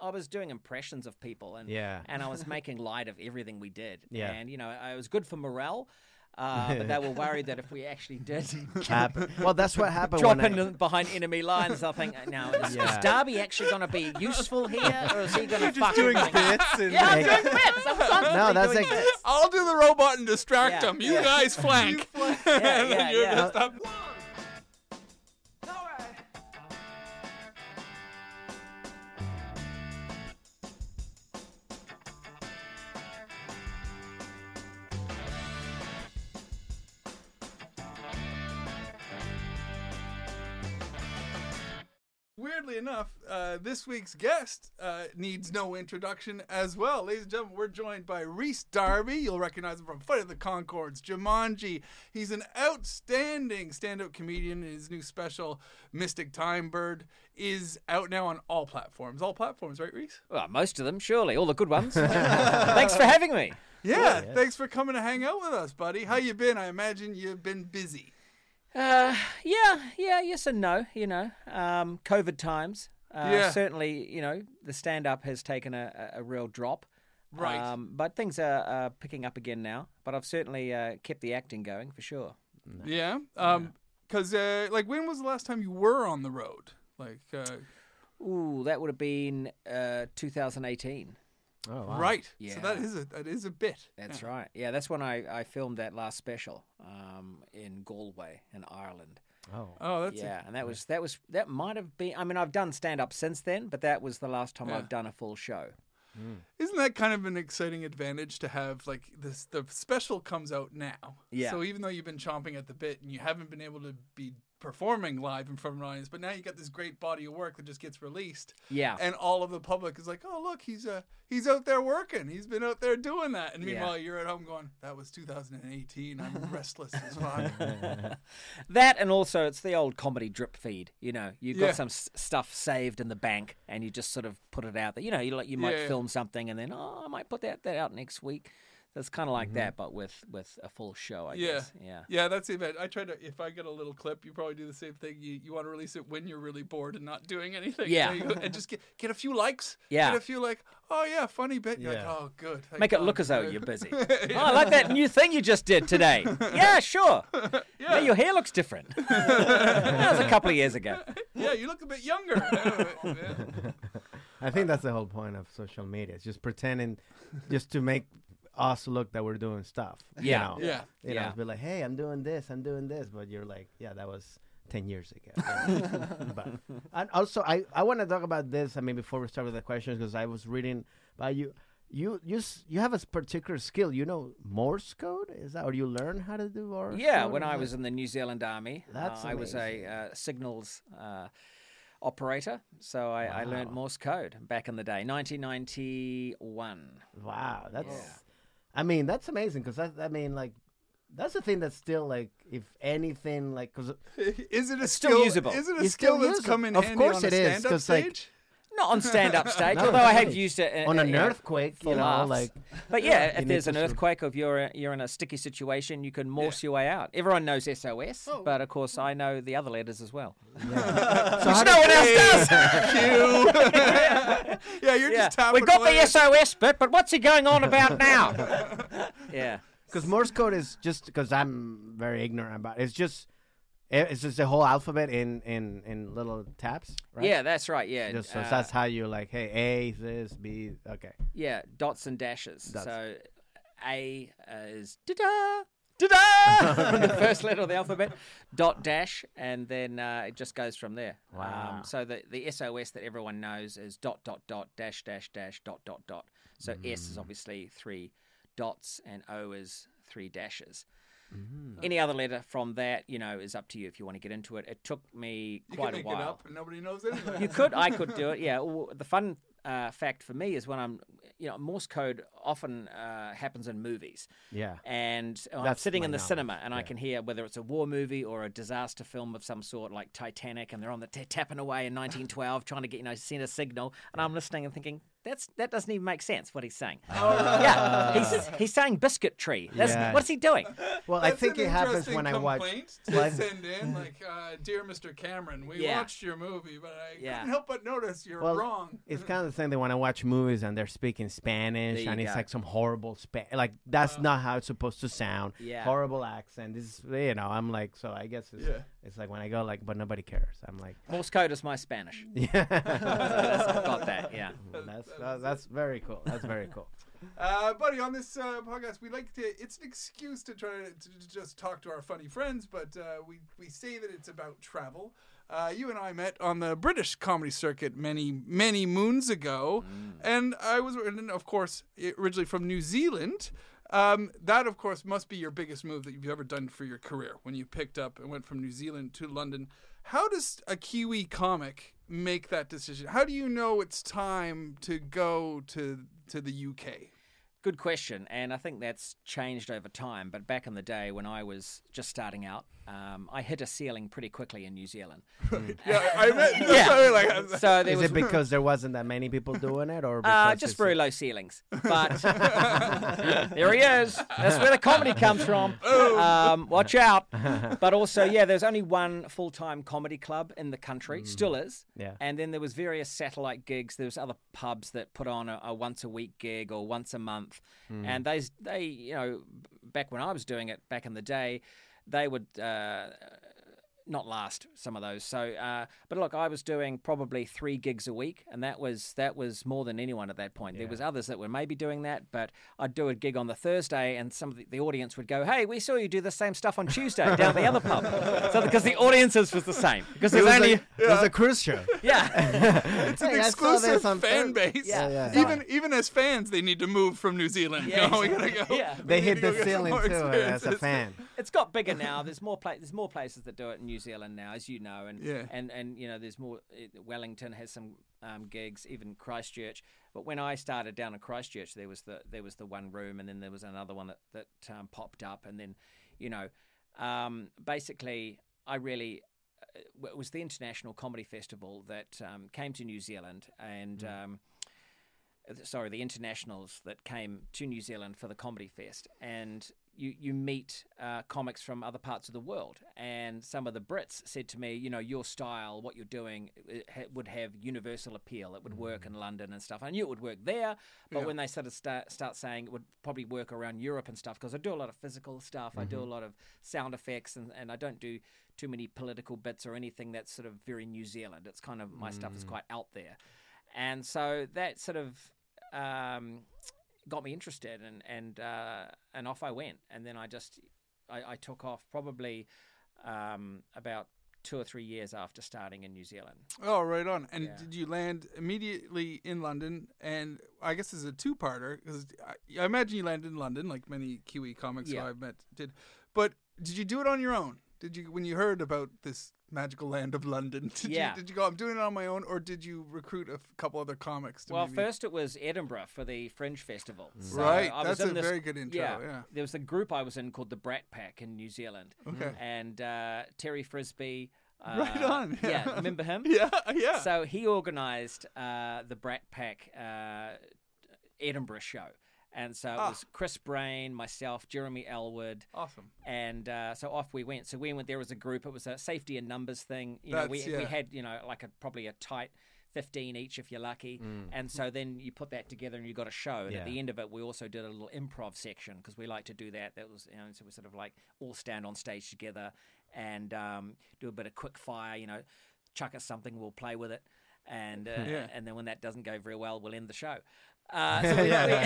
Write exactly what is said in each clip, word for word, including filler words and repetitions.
I was doing impressions of people, and Yeah. and I was making light of everything we did. Yeah. And you know, it was good for morale. Uh, but they were worried that if we actually did Happen- well, that's what happened drop when in I, behind enemy lines, I think, now is, Yeah. is Darby actually going to be useful here, or is he going to fuck doing everything up? bits and Yeah, I'm doing bits. I'm constantly No, that's doing like- bits. I'll do the robot and distract Yeah, him. You yeah. guys flank. Yeah, And then yeah, you're yeah. gonna stop. Weirdly enough, uh, this week's guest uh, needs no introduction as well. Ladies and gentlemen, we're joined by Rhys Darby. You'll recognize him from Fight of the Conchords, Jumanji. He's an outstanding stand-up comedian. His new special, Mystic Time Bird, is out now on all platforms. All platforms, right, Rhys? Well, most of them, surely, all the good ones. Thanks for having me. Yeah, yes. thanks for coming to hang out with us, buddy. How you been? I imagine you've been busy. Uh, yeah, yeah, yes and no. You know, um, COVID times. Uh, Yeah. Certainly, you know, the stand-up has taken a, a a real drop. Right. Um, but things are uh, picking up again now. But I've certainly uh, kept the acting going for sure. Yeah. Um, cause uh, like, when was the last time you were on the road? Like, uh, Ooh, that would have been uh, two thousand eighteen. oh, wow. right. So Yeah. that is a that is a bit. That's Yeah. right. Yeah, that's when I, I filmed that last special um, in Galway in Ireland. Oh. Oh, that's yeah, and that was that was that might have been. I mean, I've done stand up since then, but that was the last time Yeah. I've done a full show. Isn't that kind of an exciting advantage to have? Like, this, the special comes out now. Yeah. So even though you've been chomping at the bit and you haven't been able to be performing live in front of an audience, but now you got this great body of work that just gets released. Yeah. And all of the public is like, oh, look, he's uh, he's out there working. He's been out there doing that. And Yeah. meanwhile, you're at home going, that was two thousand eighteen. I'm restless as fuck. That, and also it's the old comedy drip feed. You know, you've got Yeah. some s- stuff saved in the bank, and you just sort of put it out there. You know, you like you might Yeah, yeah. film something, and then oh, I might put that that out next week. So it's kind of like that, but with with a full show, I Yeah. guess. Yeah. Yeah, that's the event. I try to, if I get a little clip, you probably do the same thing. You you want to release it when you're really bored and not doing anything. Yeah. You know, you go- and just get, get a few likes. Yeah. Get a few like, oh yeah, funny bit. You're Yeah. like, oh good. Thank Make it God. look as though you're busy. Oh, I like that new thing you just did today. Yeah, sure. Yeah, your hair looks different. That was a couple of years ago. Yeah, you look a bit younger. Yeah. I think that's the whole point of social media. It's just pretending, just to make us look that we're doing stuff. you Yeah. know? Yeah. You Yeah. know, be like, hey, I'm doing this, I'm doing this, but you're like, yeah, that was ten years ago. But and also, I, I want to talk about this. I mean, before we start with the questions, because I was reading about you. You you s- you have a s- particular skill. You know Morse code, is that, or you learn how to do Morse? Yeah, code? when Is I that- was in the New Zealand Army, That's uh, I was a amazing. uh, signals uh, operator, so I, I learned Wow. Morse code back in the day, nineteen ninety-one. Wow, that's. Yeah. I mean, that's amazing because that. I mean, like, that's the thing that's still like, if anything, like, because Is it a It's still skill? usable. Is it a It's skill still that's usable. come in Of handy course on a it is, stand-up 'cause, like, stage? Not on stand-up stage, No, although I have really. used it in, on an you know, earthquake, for you know, laughs. like. But yeah, You if need there's to an sort of- earthquake, or if you're you're in a sticky situation, you can Morse your way out. Everyone knows S O S, Oh. but of course I know the other letters as well. Yeah. so Which how no did- one else does. Q. Yeah, you're Yeah, just tapping we got away. the S O S bit, but what's he going on about now? Yeah. Because Morse code is just because I'm very ignorant about it. It's just it- it's just the whole alphabet in in in little taps, right? Yeah, that's right. Yeah, Just so uh, that's how you like, hey, A this, B, okay. yeah, dots and dashes. Dots. So A uh, is da da da da, the first letter of the alphabet. Dot dash, and then uh, it just goes from there. Wow. Um, so the the S O S that everyone knows is dot dot dot dash dash dash dot dot dot. So S Mm. is obviously three dots, and O is three dashes. Mm. Any other letter from that, you know, is up to you if you want to get into it. It took me You quite can a make while. it up and nobody knows anything. You could, I could do it. Yeah. Well, the fun uh, fact for me is when I'm, you know, Morse code often uh, happens in movies. Yeah. And I'm That's sitting my in the knowledge, cinema, and I yeah. can hear whether it's a war movie or a disaster film of some sort, like Titanic, and they're on the t- tapping away in nineteen twelve, trying to get you know send a signal, and I'm listening and thinking. That's that doesn't even make sense what he's saying. Yeah, he's he's saying biscuit tree. That's, Yeah. What's he doing? Well, I That's think an it happens interesting when I watch. complaint to Well, send in, like, uh, dear Mister Cameron, we Yeah. watched your movie, but I Yeah. couldn't help but notice you're Well, wrong. It's kind of the same thing when I watch movies and they're speaking Spanish There you and it's go. like some horrible Spa- like that's not how it's supposed to sound. Yeah. Horrible accent. This is, you know, I'm like, so I guess it's, Yeah. it's like when I go like, but nobody cares. I'm like, Morse code is my Spanish. yeah. That's, I've got that. Yeah. that's uh, that's very cool. That's very cool. Uh, buddy, on this uh, podcast, we like to. It's an excuse to try to, to, to just talk to our funny friends, but uh, we we say that it's about travel. Uh, you and I met on the British comedy circuit many many moons ago, and I was, and of course, originally from New Zealand. Um, that, of course, must be your biggest move that you've ever done for your career when you picked up and went from New Zealand to London. How does a Kiwi comic make that decision? How do you know it's time to go to to the U K? Good question, and I think that's changed over time. But back in the day when I was just starting out, um, I hit a ceiling pretty quickly in New Zealand. Yeah, I meant. That's Yeah. what I mean, like, So there Is was it because there wasn't that many people doing it, or uh, because just it's very low ceilings. But there he is. That's where the comedy comes from. Um, watch out. But also, yeah, there's only one full-time comedy club in the country. Still is. Yeah. And then there was various satellite gigs. There was other pubs that put on a, a once-a-week gig or once a month. And they, they, you know, back when I was doing it back in the day, they would uh, not last, some of those. So, uh, but look, I was doing probably three gigs a week, and that was that was more than anyone at that point. There was others that were maybe doing that, but I'd do a gig on the Thursday, and some of the, the audience would go, "Hey, we saw you do the same stuff on Tuesday down at the other pub." So because the audiences was the same, because It there's was, only like, it was a cruise show. yeah. It's an Hey, I saw exclusive this on fan Thur- base. Yeah, yeah. Even even as fans, they need to move from New Zealand. Yeah, You know, we gotta go. Yeah. we They need hit to go the get some ceiling more too as a experiences. fan. It's got bigger now. There's more pla- There's more places that do it in New Zealand now, as you know, and Yeah. and and you know, there's more. Wellington has some um, gigs, even Christchurch. But when I started down in Christchurch, there was the there was the one room, and then there was another one that that um, popped up, and then, you know, um, basically, I really. It was the International Comedy Festival that um, came to New Zealand, and um, sorry, the internationals that came to New Zealand for the Comedy Fest, and you you meet uh, comics from other parts of the world, and some of the Brits said to me, you know, your style, what you're doing, it ha- would have universal appeal. It would work in London and stuff. I knew it would work there, but Yeah. when they started start start saying it would probably work around Europe and stuff, because I do a lot of physical stuff, I do a lot of sound effects, and, and I don't do too many political bits or anything that's sort of very New Zealand. It's kind of my stuff is quite out there, and so that sort of. Um, got me interested, and and uh, and off I went, and then I just I, I took off probably um, about two or three years after starting in New Zealand. Oh, right on. And Yeah. did you land immediately in London? And I guess this is a two-parter, because I, I imagine you landed in London, like many Kiwi comics who Yeah. I've met did. But did you do it on your own? Did you, when you heard about this magical land of London, did Yeah. you did you go, I'm doing it on my own, or did you recruit a f- couple other comics to Well, maybe... first it was Edinburgh for the Fringe Festival. So Right, I was that's in a this- very good intro, yeah. There was a group I was in called the Brat Pack in New Zealand. Okay. And uh, Terry Frisbee. Uh, Right on, yeah. Yeah, remember him? Yeah, yeah. So he organised uh, the Brat Pack uh, Edinburgh show. And so it Ah. was Chris Brain, myself, Jeremy Elwood, Awesome. and uh, so off we went. So we went there as a group. It was a safety and numbers thing. You know, we That's- we yeah. had you know like a probably a tight fifteen each if you're lucky. And so then you put that together and you got a show. And at Yeah. the end of it, we also did a little improv section because we like to do that. That was you know so we sort of like all stand on stage together and um, do a bit of quick fire. You know, chuck us something, we'll play with it. And uh, Yeah. and then when that doesn't go very well, we'll end the show. Uh, so we, Yeah,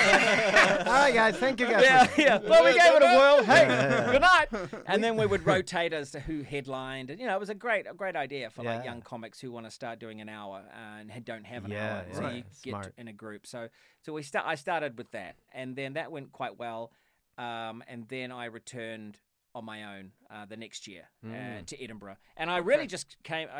we- All right, guys. Thank you guys. yeah, for- yeah. Well, we gave it a whirl. Hey, good night. And then we would rotate as to who headlined, and you know, it was a great, a great idea for like Yeah. young comics who want to start doing an hour and had- don't have an Yeah, hour, so right. you get Smart. in a group. So, so we start. I started with that, and then that went quite well, um, and then I returned on my own uh, the next year uh, Mm. to Edinburgh, and I really just came. I just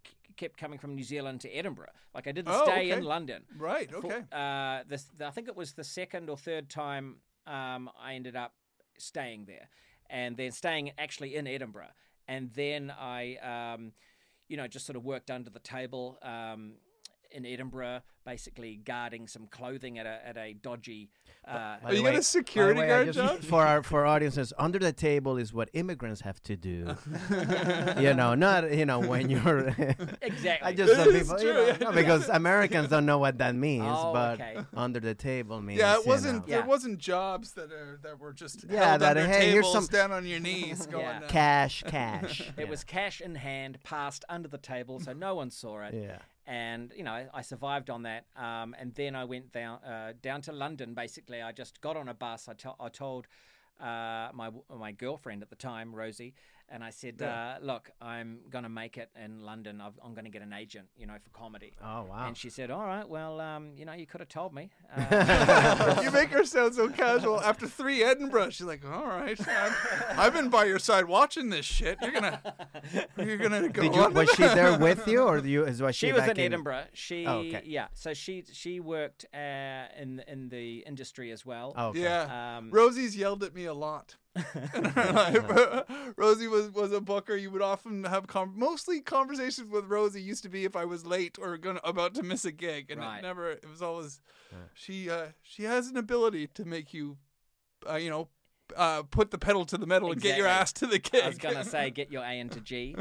k- kept coming from New Zealand to Edinburgh. Like I didn't Oh, stay okay. in London. Right. For- Okay. uh, this, I think it was the second or third time um, I ended up staying there, and then staying actually in Edinburgh, and then I, um, you know, just sort of worked under the table um, in Edinburgh, basically guarding some clothing at a at a dodgy. Uh, By Are the you way- got a security by the way, I guard just- job? for our for our audiences? Under the table is what immigrants have to do. you know, not you know when you're. exactly. I just some It is people, true, you know, yeah. no, because Americans don't know what that means, Oh, but okay. under the table means. Yeah, it you wasn't. know, Yeah. There wasn't jobs that are that were just Yeah, held that, under hey, here's tables, some- down on your knees, going. Yeah. uh, cash, cash. It yeah. was cash in hand, passed under the table, so no one saw it. Yeah. And you know, I, I survived on that. Um, and then I went down uh, down to London. Basically, I just got on a bus. I, to- I told uh, my my girlfriend at the time, Rosie, and I said, Yeah. uh, "Look, I'm gonna make it in London. I've, I'm gonna get an agent, you know, for comedy." Oh wow. And she said, "All right, well, um, you know, you could have told me." Uh, You make her sound so casual. After three Edinburgh, she's like, "All right, I'm, I've been by your side watching this shit. You're gonna, you're gonna go." Did you, on was to she that." there with you, or you? Is was she, she was back in Edinburgh. She, Oh, okay. yeah. So she she worked uh, in in the industry as well. Oh, okay. Yeah, Um, Rosie's yelled at me a lot. In her life. Rosie was was a booker. You would often have com- mostly conversations with Rosie used to be if I was late or gonna about to miss a gig, and Right. it never. It was always she. Uh, she has an ability to make you, uh, you know, uh, put the pedal to the metal and get your Exactly. ass to the gig. I was gonna say get your A into G,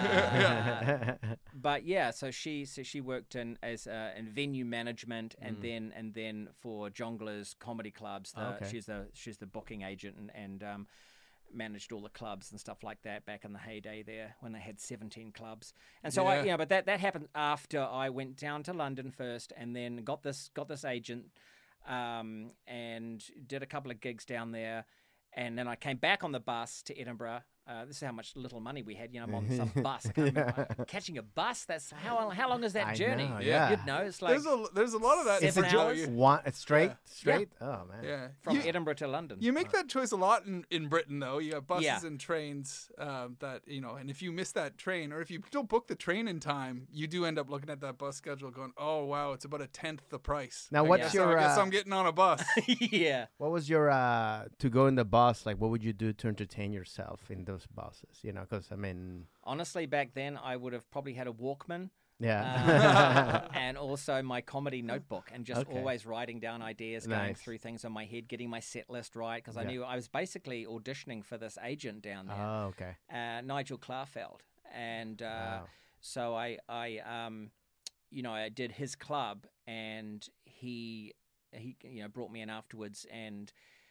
uh, but yeah. So she so she worked in as uh, in venue management, and then and then for Jongleurs comedy clubs. The, Okay. She's the she's the booking agent and and um, managed all the clubs and stuff like that back in the heyday there when they had seventeen clubs. And so I Yeah. you know, but that that happened after I went down to London first, and then got this got this agent, um, and did a couple of gigs down there. And then I came back on the bus to Edinburgh. Uh, this is how much little money we had. You know, I'm on some bus. I can't remember. Catching a bus. That's how how long is that I journey? know, yeah. You'd know. It's like there's a there's a lot of that. Seven for hours. Joe. You- One it's straight, Yeah. straight. Oh man. Yeah, from you, Edinburgh to London. you make that choice a lot in, in Britain, though. You have buses Yeah. and trains um, that you know, and if you miss that train, or if you don't book the train in time, you do end up looking at that bus schedule, going, "Oh wow, it's about a tenth the price." Now, I what's guess, your, I guess uh, I'm getting on a bus. yeah. What was your uh to go in the bus? Like, what would you do to entertain yourself in those buses? You know, because I mean, Honestly, back then I would have probably had a Walkman. yeah. uh, and also my comedy notebook, and just Okay. always writing down ideas, going Nice. through things on my head, getting my set list right, because I Yeah. knew I was basically auditioning for this agent down there, Oh, okay. uh, Nigel Clarfeld, and uh, Wow. so I, I, um, you know, I did his club, and he, he, you know, brought me in afterwards, and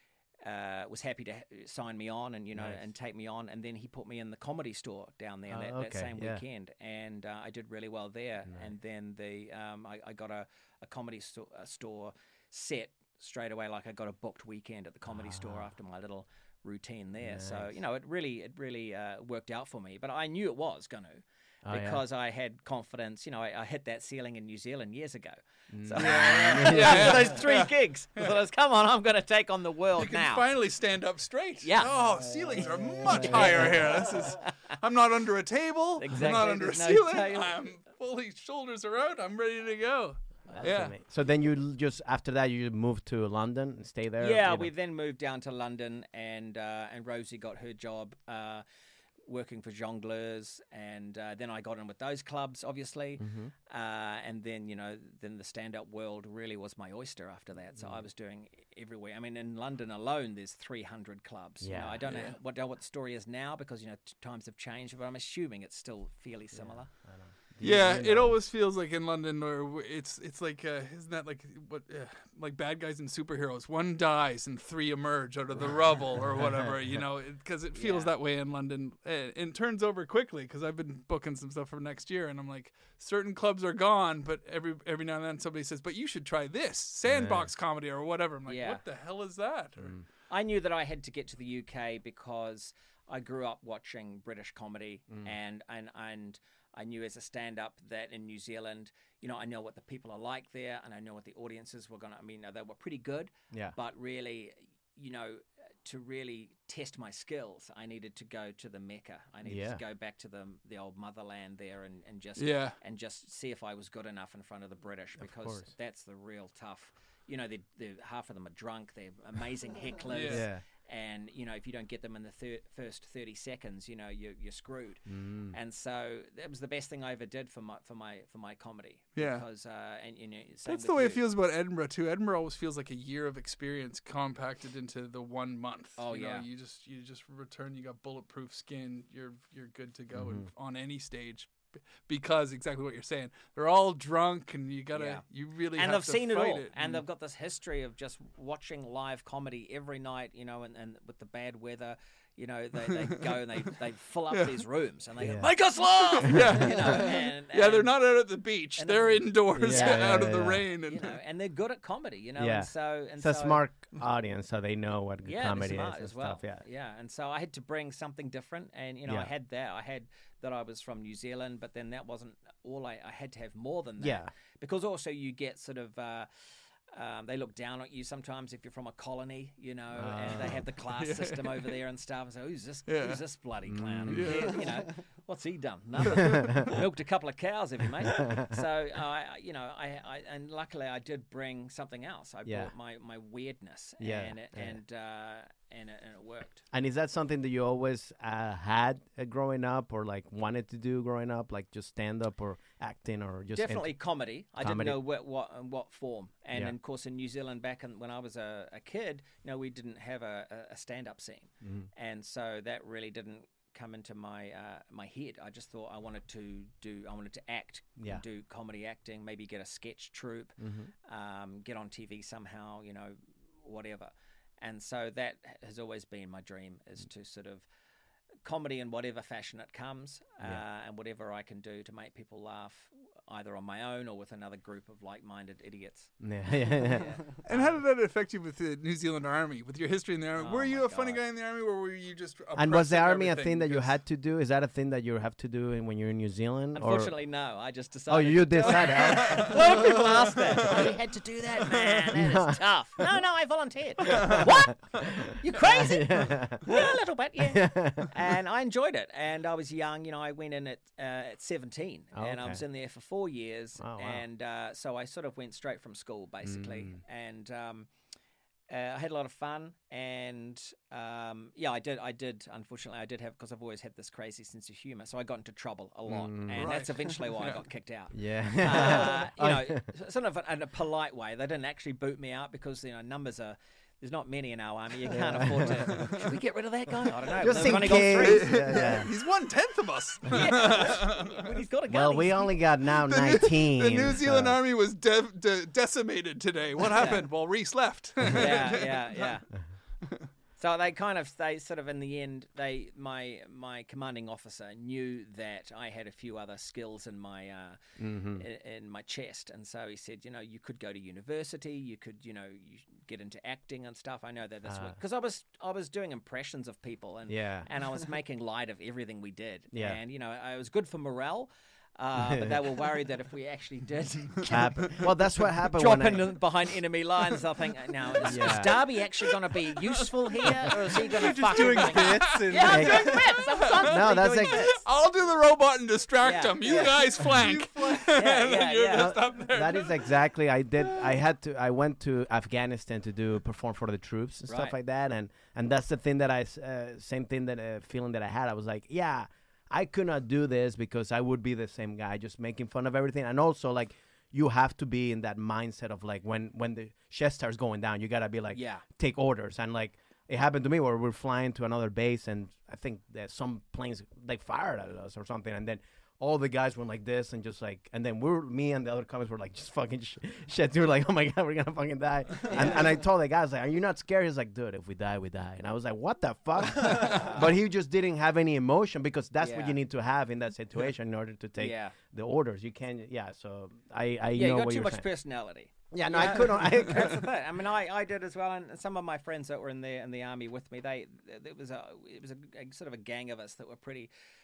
uh, was happy to ha- sign me on, and you know, Nice. and take me on, and then he put me in the Comedy Store down there Oh, that, okay, that same yeah. weekend, and uh, I did really well there. And then the um, I, I got a, a Comedy sto- a Store set straight away, like I got a booked weekend at the Comedy Store after my little routine there. So Ah. Nice. you know, it really it really uh, worked out for me. But I knew it was going to. Oh, yeah. Because I had confidence, you know, I, I hit that ceiling in New Zealand years ago. So yeah, yeah, yeah. those three gigs. So I was, come on, I'm going to take on the world You can now. finally stand up straight. Yeah. Oh, ceilings are much higher here. This is. I'm not under a table. I'm Exactly, not under a there's no ceiling. table. I'm fully shoulders are out. I'm ready to go. That's yeah. amazing. So then you l- just after that you moved to London and stay there. Yeah, you know? we then moved down to London, and uh, and Rosie got her job uh, working for Jongleurs, and uh, then I got in with those clubs, obviously, Mm-hmm. uh, and then you know, then the stand-up world really was my oyster after that. So I was doing everywhere. I mean, in London alone, there's three hundred clubs. You know, Yeah. I don't Yeah. know what know what the story is now because you know t- times have changed, but I'm assuming it's still fairly similar. Do you- Yeah, you it know- always feels like in London, or w- it's it's like uh, isn't that like what uh, like bad guys and superheroes? One dies and three emerge out of the rubble or whatever, you know, because it, feels Yeah. that way in London. Uh, it turns over quickly because I've been booking some stuff for next year, and I'm like, certain clubs are gone, but every every now and then somebody says, but you should try this sandbox comedy or whatever. I'm like, Yeah. what the hell is that? Or, I knew that I had to get to the U K because I grew up watching British comedy, and and and I knew as a stand-up that in New Zealand, you know, I know what the people are like there, and I know what the audiences were gonna. I mean, they were pretty good, Yeah. but really, you know, to really test my skills, I needed to go to the Mecca. I needed Yeah. to go back to the the old motherland there and, and just Yeah. and just see if I was good enough in front of the British, because course. that's the real tough. You know, they they half of them are drunk. They're amazing hecklers. Yeah. Yeah. And you know, if you don't get them in the thir- first thirty seconds, you know, you're, you're screwed. Mm. And so that was the best thing I ever did for my for my for my comedy. Yeah. Because uh, and you know, same That's with the way you. it feels about Edinburgh too. Edinburgh always feels like a year of experience compacted into the one month. Oh, you know, yeah. you just you just return. You got bulletproof skin. You're you're good to go Mm-hmm. and on any stage, b- because exactly what you're saying. They're all drunk, and you gotta Yeah. you really And have they've to seen it fight all, it. and they've got this history of just watching live comedy every night, you know, and, and with the bad weather, you know, they, they go and they, they fill up these rooms and they Yeah. go, make us laugh, Yeah. you know, and, yeah, they're and, not out at the beach. and They're indoors Yeah, yeah, out of the yeah. rain. And you know, and they're good at comedy, you know, Yeah. and so and It's a so, smart audience, so they know what good yeah, they're comedy smart is and as well. stuff. Yeah. yeah, and so I had to bring something different, and you know, I Yeah. had that. I had that I was from New Zealand, but then that wasn't all. I, I had to have more than that. Yeah. because also you get sort of. Uh, Um, they look down at you sometimes if you're from a colony, you know, and they have the class Yeah. system over there and stuff. And so who's this? Yeah. Who's this bloody clown? Mm. Who Yeah. cares? You know, what's he done? Nothing. Milked a couple of cows, have you, mate? So I, I- you know, I, I and luckily I did bring something else. I Yeah. brought my, my weirdness, Yeah, and it, yeah. and uh, and it, and it worked. And is that something that you always uh, had uh, growing up, or like wanted to do growing up, like just stand up or acting, or just ent- Definitely comedy. I Comedy. didn't know what what in what form. And Yeah. of course, in New Zealand, back in, when I was a, a kid, you know, we didn't have a, a, a stand up scene, Mhm. and so that really didn't come into my uh, my head. I just thought I wanted to do. I wanted to act. Yeah. Do comedy acting. Maybe get a sketch troupe. Mhm. Um, get on T V somehow. You know, whatever. And so that has always been my dream, is to sort of comedy in whatever fashion it comes, uh, Yeah. and whatever I can do to make people laugh, either on my own or with another group of like-minded idiots. Yeah, yeah, yeah. And how did that affect you with the New Zealand Army, with your history in the Army? Oh were you my a funny God. guy in the Army, or were you just And was the oppressing army a everything thing that you because- had to do? Is that a thing that you have to do in, when you're in New Zealand? Or Unfortunately, no. I just decided. oh, you to do it. decided. A lot of people ask that. Oh, you had to do that, man. That is tough. No, no, I volunteered. What? You crazy? yeah. Yeah, a little bit, yeah. And I enjoyed it. And I was young, you know, I went in at, uh, at seventeen, Oh, and I okay. was in there for four years. Oh, wow. And uh, so I sort of went straight from school, basically. Mm. And um, uh, I had a lot of fun. And um, yeah, I did, I did, unfortunately, I did have, because I've always had this crazy sense of humor. So I got into trouble a lot. Mm. And that's Right. eventually why I Yeah. got kicked out. Yeah. Uh, Oh, you know, sort of in a polite way. They didn't actually boot me out because, you know, numbers are. There's not many in our army. You can't afford to. Should we get rid of that guy? I don't know. Just They've in only case. got three. Yeah, yeah. He's one tenth of us. When he's got a gun. Well, we he's- only got now The New- nineteen. The New Zealand so- Army was de- de- decimated today. What happened? Well, Reese left. yeah, yeah, yeah. So they kind of, they sort of, in the end, they my my commanding officer knew that I had a few other skills in my uh, Mhm. in, in my chest, and so he said, you know, you could go to university, you could, you know, you get into acting and stuff. I know that this Ah. because I was I was doing impressions of people, and Yeah. and I was making light of everything we did, Yeah. and you know, it was good for morale. Uh, but they were worried that if we actually did Happen- Well, that's what happened drop when I, in behind enemy lines, they'll think, now, is, Yeah. is Darby actually going to be useful here, or is he going to just fuck doing everything? bits and Yeah, I'm Like- doing bits. I'm constantly No, that's doing ex- bits. I'll do the robot and distract Yeah, him. You yeah. guys flank. Yeah, And yeah, then you're yeah. just up there. that is exactly I did I had to I went to Afghanistan to do perform for the troops and stuff Right. like that, and and that's the thing that I s- uh, same thing that uh, feeling that I had. I was like, yeah, I could not do this because I would be the same guy just making fun of everything. And also, like, you have to be in that mindset of like when when the shit starts going down, you gotta be like Yeah. take orders. And like it happened to me where we're flying to another base, and I think that some planes they fired at us or something, and then all the guys went like this and just like, and then we're me and the other comics were like just fucking sh- shit. Dude, like, oh my god, we're gonna fucking die. And, and I told the guys like, are you not scared? He's like, dude, if we die, we die. And I was like, what the fuck? But he just didn't have any emotion because that's what Yeah. you need to have in that situation in order to take Yeah, the orders. You can't, yeah. So I, I yeah, you know got what too you're much saying. personality. Yeah, no, Yeah. I couldn't. I, That's the thing. I mean, I, I did as well, and some of my friends that were in the in the army with me, they it was a it was a, a sort of a gang of us that were pretty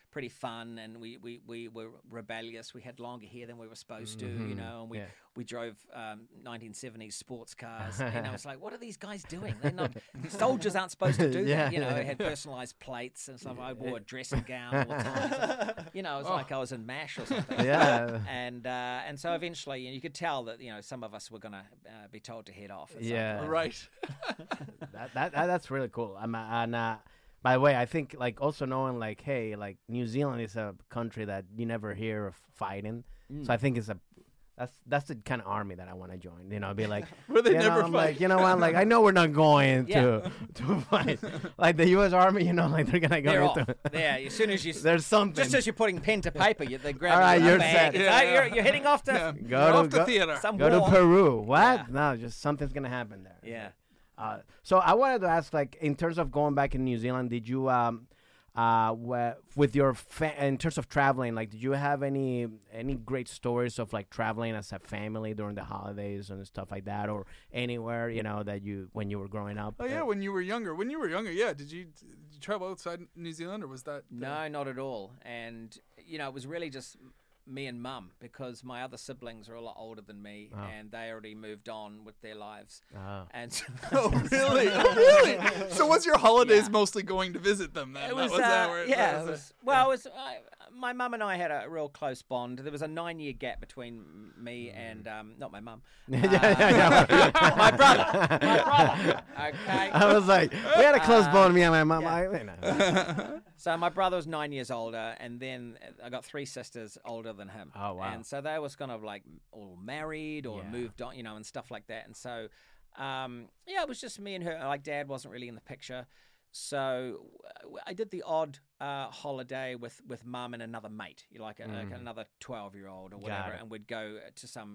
pretty fun, and we, we, we were rebellious. We had longer hair than we were supposed to, Mhm. you know, and we, Yeah. we drove um, nineteen seventies sports cars. And I was like, what are these guys doing? They're not soldiers aren't supposed to do Yeah. that. You know, they had personalized plates and stuff. I wore a dressing gown all the time. You know, it was Oh. like I was in MASH or something. Yeah. And uh, and so eventually, you could tell that you know some of us were going to uh, be told to head off. At some Yeah. point. Right. that, that, that that's really cool. I'm, and uh, by the way, I think like also knowing like, hey, like New Zealand is a country that you never hear of fighting, Mm. so I think it's a that's that's the kind of army that I want to join. You know, be like, Where they you know, never I'm fight. like, you know what, like I know we're not going Yeah. to to fight like the U S Army. You know, like they're gonna go They're off. into. Yeah, as soon as you s- There's something. just as you're putting pen to paper, you, they grab All right, your you're bag. set. It's Yeah, like, yeah. You're, you're heading off to Yeah. Go You're to- off the go- theater. some Go war. to Peru. What? Yeah. No, just something's gonna happen there. Yeah. Uh, so I wanted to ask, like, in terms of going back in New Zealand, did you, um, uh, wh- with your fa- in terms of traveling, like, did you have any any great stories of like traveling as a family during the holidays and stuff like that, or anywhere, you know, that you when you were growing up? Oh yeah, when you were younger. When you were younger, yeah. Did you, did you travel outside New Zealand, or was that? the- No, not at all. And you know, it was really just me and mum because my other siblings are a lot older than me, Oh. and they already moved on with their lives. Ah. And so Oh really? Oh, really? So was your holidays Yeah. mostly going to visit them? Then It was, that was that uh, where, yeah. that It was was, well, it was, I, my mum and I had a real close bond. There was a nine-year gap between me and um, not my mum, yeah, yeah, yeah. my brother. My brother. Okay. I was like, we had a close Uh, bond, me and my mom. yeah. I, you know. So my brother was nine years older, and then I got three sisters older than him. Oh, wow. And so they was kind of like all married or Yeah. moved on, you know, and stuff like that. And so, um, yeah, it was just me and her. Like Dad wasn't really in the picture, so uh, I did the odd uh, holiday with with Mum and another mate, you like, a, like Mm. another twelve year old or Got whatever, it. and we'd go to some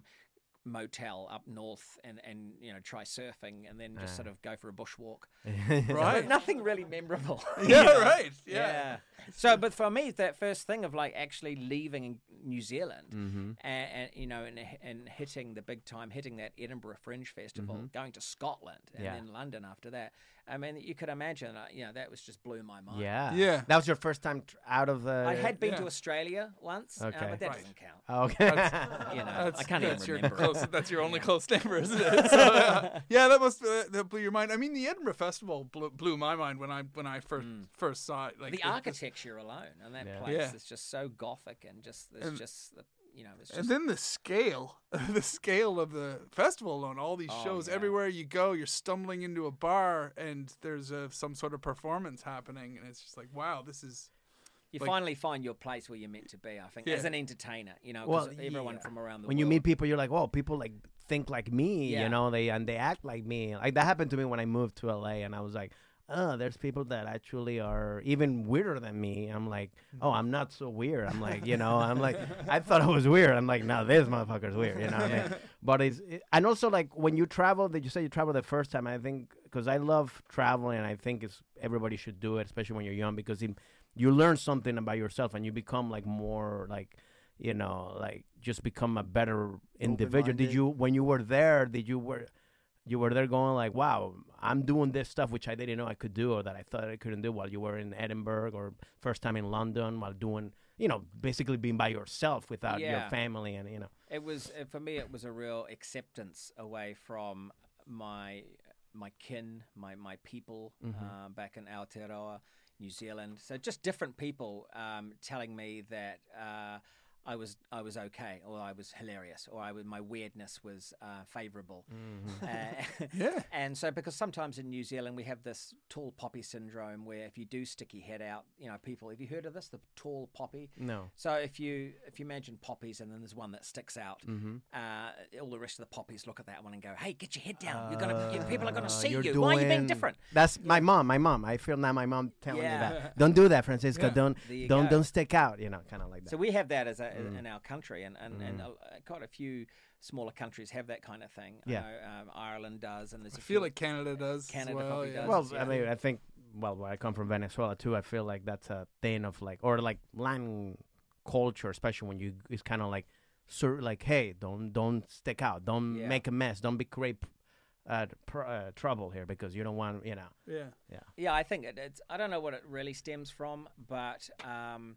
motel up north and and you know try surfing and then just Ah. sort of go for a bushwalk. Right. But nothing really memorable. Yeah, right. Yeah. Yeah. So, but for me, that first thing of like actually leaving New Zealand Mm-hmm. and, and you know, and, and hitting the big time, hitting that Edinburgh Fringe Festival, going to Scotland and Mm-hmm. Yeah. then London after that. I mean, you could imagine, uh, you know, that was just blew my mind. Yeah. Yeah. That was your first time tr- out of the. I had been Yeah. to Australia once, uh, Okay. but that Right. doesn't count. Okay. You know, That's, I can't that's even your remember. close, that's your only close neighbor, isn't it? So, uh, yeah, that must uh, that blew your mind. I mean, the Edinburgh Festival blew, blew my mind when I when I first first saw it. Like the it just- architecture alone and that Yeah. place Yeah. is just so gothic and just, it's And- just, the, you know, it's And just. then the scale, the scale of the festival alone, all these Oh, shows, yeah. everywhere you go, you're stumbling into a bar and there's a, some sort of performance happening. And it's just like, wow, this is. You like- finally find your place where you're meant to be, I think, Yeah. as an entertainer, you know, Well, because everyone yeah. from around the when world. you meet people, you're like, "Whoa, people like think like me," Yeah. you know, they and they act like me. Like that happened to me when I moved to L A, and I was like, "Oh, there's people that actually are even weirder than me." I'm like, "Oh, I'm not so weird." I'm like, you know, I'm like, I thought I was weird. I'm like, "No, this motherfucker's weird," you know. What I mean? But it's it, and also like when you travel, did you say you travel the first time? I think because I love traveling, and I think it's everybody should do it, especially when you're young, because it, you learn something about yourself, and you become like more like. You know, like just become a better individual. Did Open-minded. you, when you were there, did you were, you were there going like, wow, I'm doing this stuff which I didn't know I could do or that I thought I couldn't do while you were in Edinburgh or first time in London while doing, you know, basically being by yourself without your Yeah. family and, you know. It was uh, for me. It was a real acceptance away from my my kin, my my people Mm-hmm. uh, back in Aotearoa, New Zealand. So just different people um, telling me that. Uh, I was I was okay, or I was hilarious, or I was, my weirdness was uh, favourable. Mm-hmm. Uh, Yeah. And so, because sometimes in New Zealand we have this tall poppy syndrome, where if you do stick your head out, you know, people. Have you heard of this? The tall poppy. No. So if you if you imagine poppies, and then there's one that sticks out, Mm-hmm. uh, all the rest of the poppies look at that one and go, "Hey, get your head down! You're gonna, you, people are gonna Uh, see you're you. Why are you being doing- different?" That's my mom. My mom. I feel now my mom telling Yeah. me that. Don't do that, Francisco. Yeah. Don't There you don't go. don't stick out. You know, kind of like that. So we have that as a, Mm. in our country, and and, and uh, quite a few smaller countries have that kind of thing. Yeah. I know, um, Ireland does, and there's I a feel few- like Canada does. Canada as well, probably yeah. does. Well, yeah. I mean, I think, well, where I come from, Venezuela too, I feel like that's a thing of like, or like land culture, especially when you, it's kind of like, sir, like, hey, don't don't stick out, don't Yeah. make a mess, don't be create uh, pr- uh, trouble here because you don't want, you know, Yeah. Yeah, I think it, it's. I don't know what it really stems from, but um,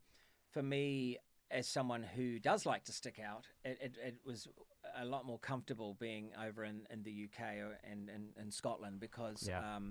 for me, as someone who does like to stick out, it, it, it was a lot more comfortable being over in, in the U K or, and, and, and Scotland because Yeah. um,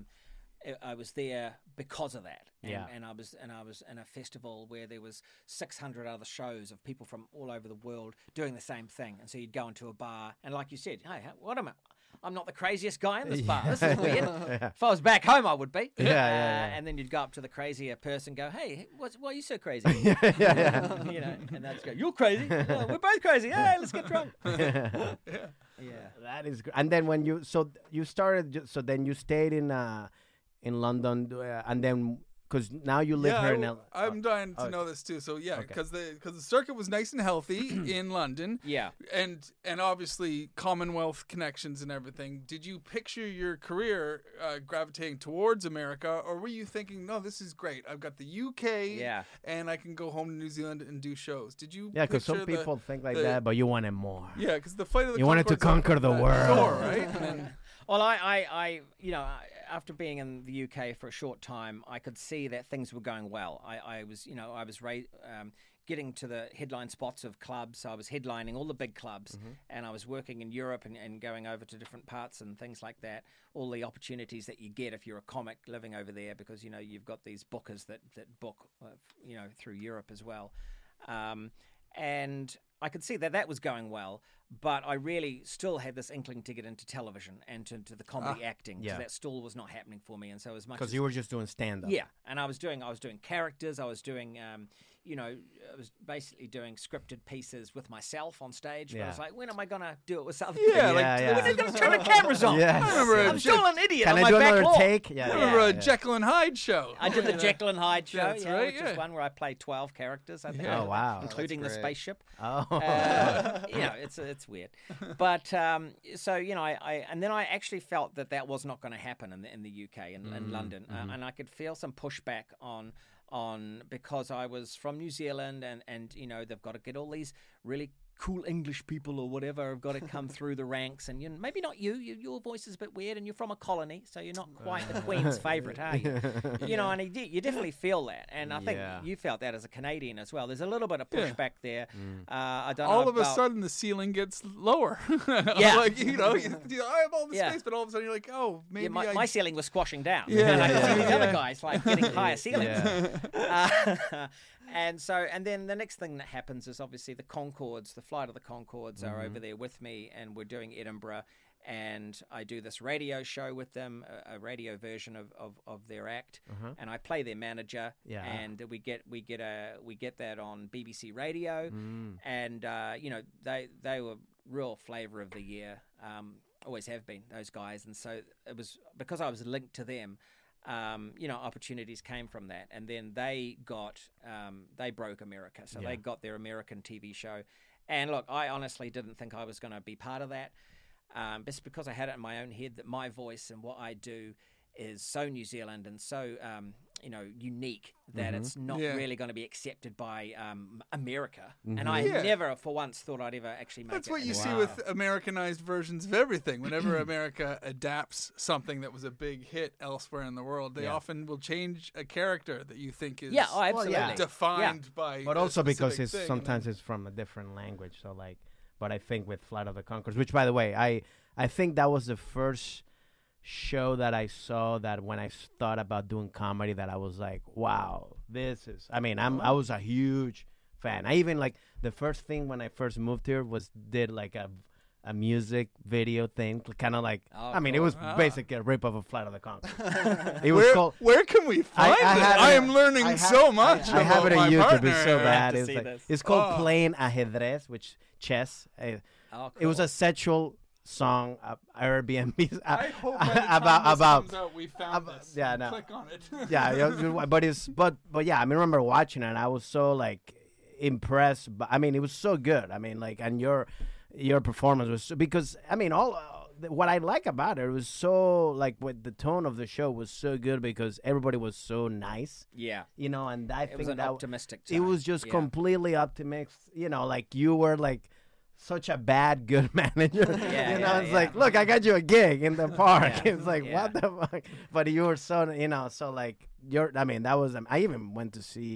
I was there because of that, and, Yeah. and I was and I was in a festival where there was six hundred other shows of people from all over the world doing the same thing, and so you'd go into a bar, and like you said, hey, what am I? I'm not the craziest guy in this bar. This is weird. Yeah. If I was back home, I would be. Yeah, yeah, Uh, yeah. And then you'd go up to the crazier person, go, hey, what's, why are you so crazy? yeah, yeah. you know, and they'd go, you're crazy. Oh, we're both crazy. Hey, let's get drunk. yeah. Yeah. That is great. And then when you so you started, ju- so then you stayed in uh in London, uh, and then because now you live yeah, here I in w- L. I'm dying to oh, know this too. So yeah, okay. because the because the circuit was nice and healthy in London, Yeah. and and obviously Commonwealth connections and everything. Did you picture your career uh, gravitating towards America, or were you thinking, no, this is great. I've got the U K, Yeah. and I can go home to New Zealand and do shows. Did you? Yeah, because some picture the- people think like the- that, but you wanted more. Yeah, because the fight of the You wanted to Conchords conquer the opened that world. door, right? And then, Well, I, I, I, you know, I- after being in the U K for a short time, I could see that things were going well. I, I was, you know, I was ra- um, getting to the headline spots of clubs. I was headlining all the big clubs, Mm-hmm. and I was working in Europe and, and going over to different parts and things like that. All the opportunities that you get if you're a comic living over there, because you know you've got these bookers that that book, uh, you know, through Europe as well. Um, and I could see that that was going well, but I really still had this inkling to get into television and to, to the comedy acting. 'Cause yeah. that still was not happening for me, and so as much Because as you were just doing stand up. yeah, and I was doing I was doing characters. I was doing um, you know, I was basically doing scripted pieces with myself on stage. But I Yeah. was like, when am I gonna do it with other Yeah, people? like, Yeah, yeah. When are they gonna turn the cameras on? Yes. I remember I'm a still Jack- an idiot Can on I my do back another lawn. take? Yeah. I yeah, remember a yeah. Jekyll and Hyde show. I did the Jekyll and Hyde show, That's yeah, right, which yeah. is one where I played twelve characters, I think. Oh, wow. Including the That's great. spaceship. Oh. Uh, you know, it's it's weird, but um, so you know, I, I and then I actually felt that that was not going to happen in the in the U K in, in London, uh, and I could feel some pushback on on because I was from New Zealand, and and you know they've got to get all these really cool English people or whatever have got to come through the ranks, and you maybe not you, you your voice is a bit weird, and you're from a colony, so you're not quite the Queen's favourite, are you? You know, and you, you definitely feel that, and I think Yeah. you felt that as a Canadian as well. There's a little bit of Yeah. pushback there. Uh, I don't know All of a about- sudden, the ceiling gets lower. Yeah. like you know, you, you- I have all the Yeah. space, but all of a sudden you're like, oh, maybe Yeah, my, I. my ceiling was squashing down. Yeah, and I could yeah, see these yeah. other guys like getting higher ceilings. Yeah. Uh, and so, and then the next thing that happens is obviously the Concords, the flight of the Concords are over there with me, and we're doing Edinburgh, and I do this radio show with them, a, a radio version of, of, of their act, and I play their manager, Yeah. and we get we get a we get that on B B C Radio, Mm. and uh, you know they they were real flavour of the year. Um, always have been, those guys, and so it was because I was linked to them. Um, you know, opportunities came from that, and then they got um, they broke America, so Yeah. they got their American T V show. And look, I honestly didn't think I was going to be part of that, um, just because I had it in my own head that my voice and what I do is so New Zealand and so um, you know unique that it's not Yeah. really going to be accepted by um, America. And I Yeah. never, for once, thought I'd ever actually make That's it. what you in- see Wow. with Americanized versions of everything. Whenever America adapts something that was a big hit elsewhere in the world, they Yeah. often will change a character that you think is Yeah, oh, absolutely. yeah. defined by. But a also because specific it's thing, and sometimes it's from a different language. So like, but I think with Flight of the Conchords, which by the way, I I think that was the first show that I saw that when I s- thought about doing comedy, that I was like, wow, this is. I mean, I'm I was a huge fan. I even like the first thing when I first moved here was did like a. A music video thing, kind of like Oh, I mean, it cool. was Ah. basically a rip of a Flight of the Conchords. It then- was Where, called. where can we find I it? have I it- am learning I have- so much. I, I have about it my on YouTube. partner. It's so I have bad. to It's see like this. it's called Oh. Playing Ajedrez, which chess. Uh, Oh, It was cool. a sexual song, uh, Airbnb. Uh, I hope by the time about this about comes out, we found about- this. yeah, no. Click on it. yeah, yeah, you- but it's but but yeah, I mean, I remember watching it, and I was so like impressed. But I mean, it was so good. I mean, like, and your your performance was so, because I mean, all uh, what I like about it was so like what the tone of the show was so good because everybody was so nice, yeah. you know, and I It think was an that optimistic it time. was just Yeah. completely optimistic. You know, like you were like such a bad good manager. Yeah, you know, yeah, it's yeah. like, look, I got you a gig in the park. Yeah, It's like, yeah. what the fuck? But you were so, you know, so like you're. I mean, that was. Um, I even went to see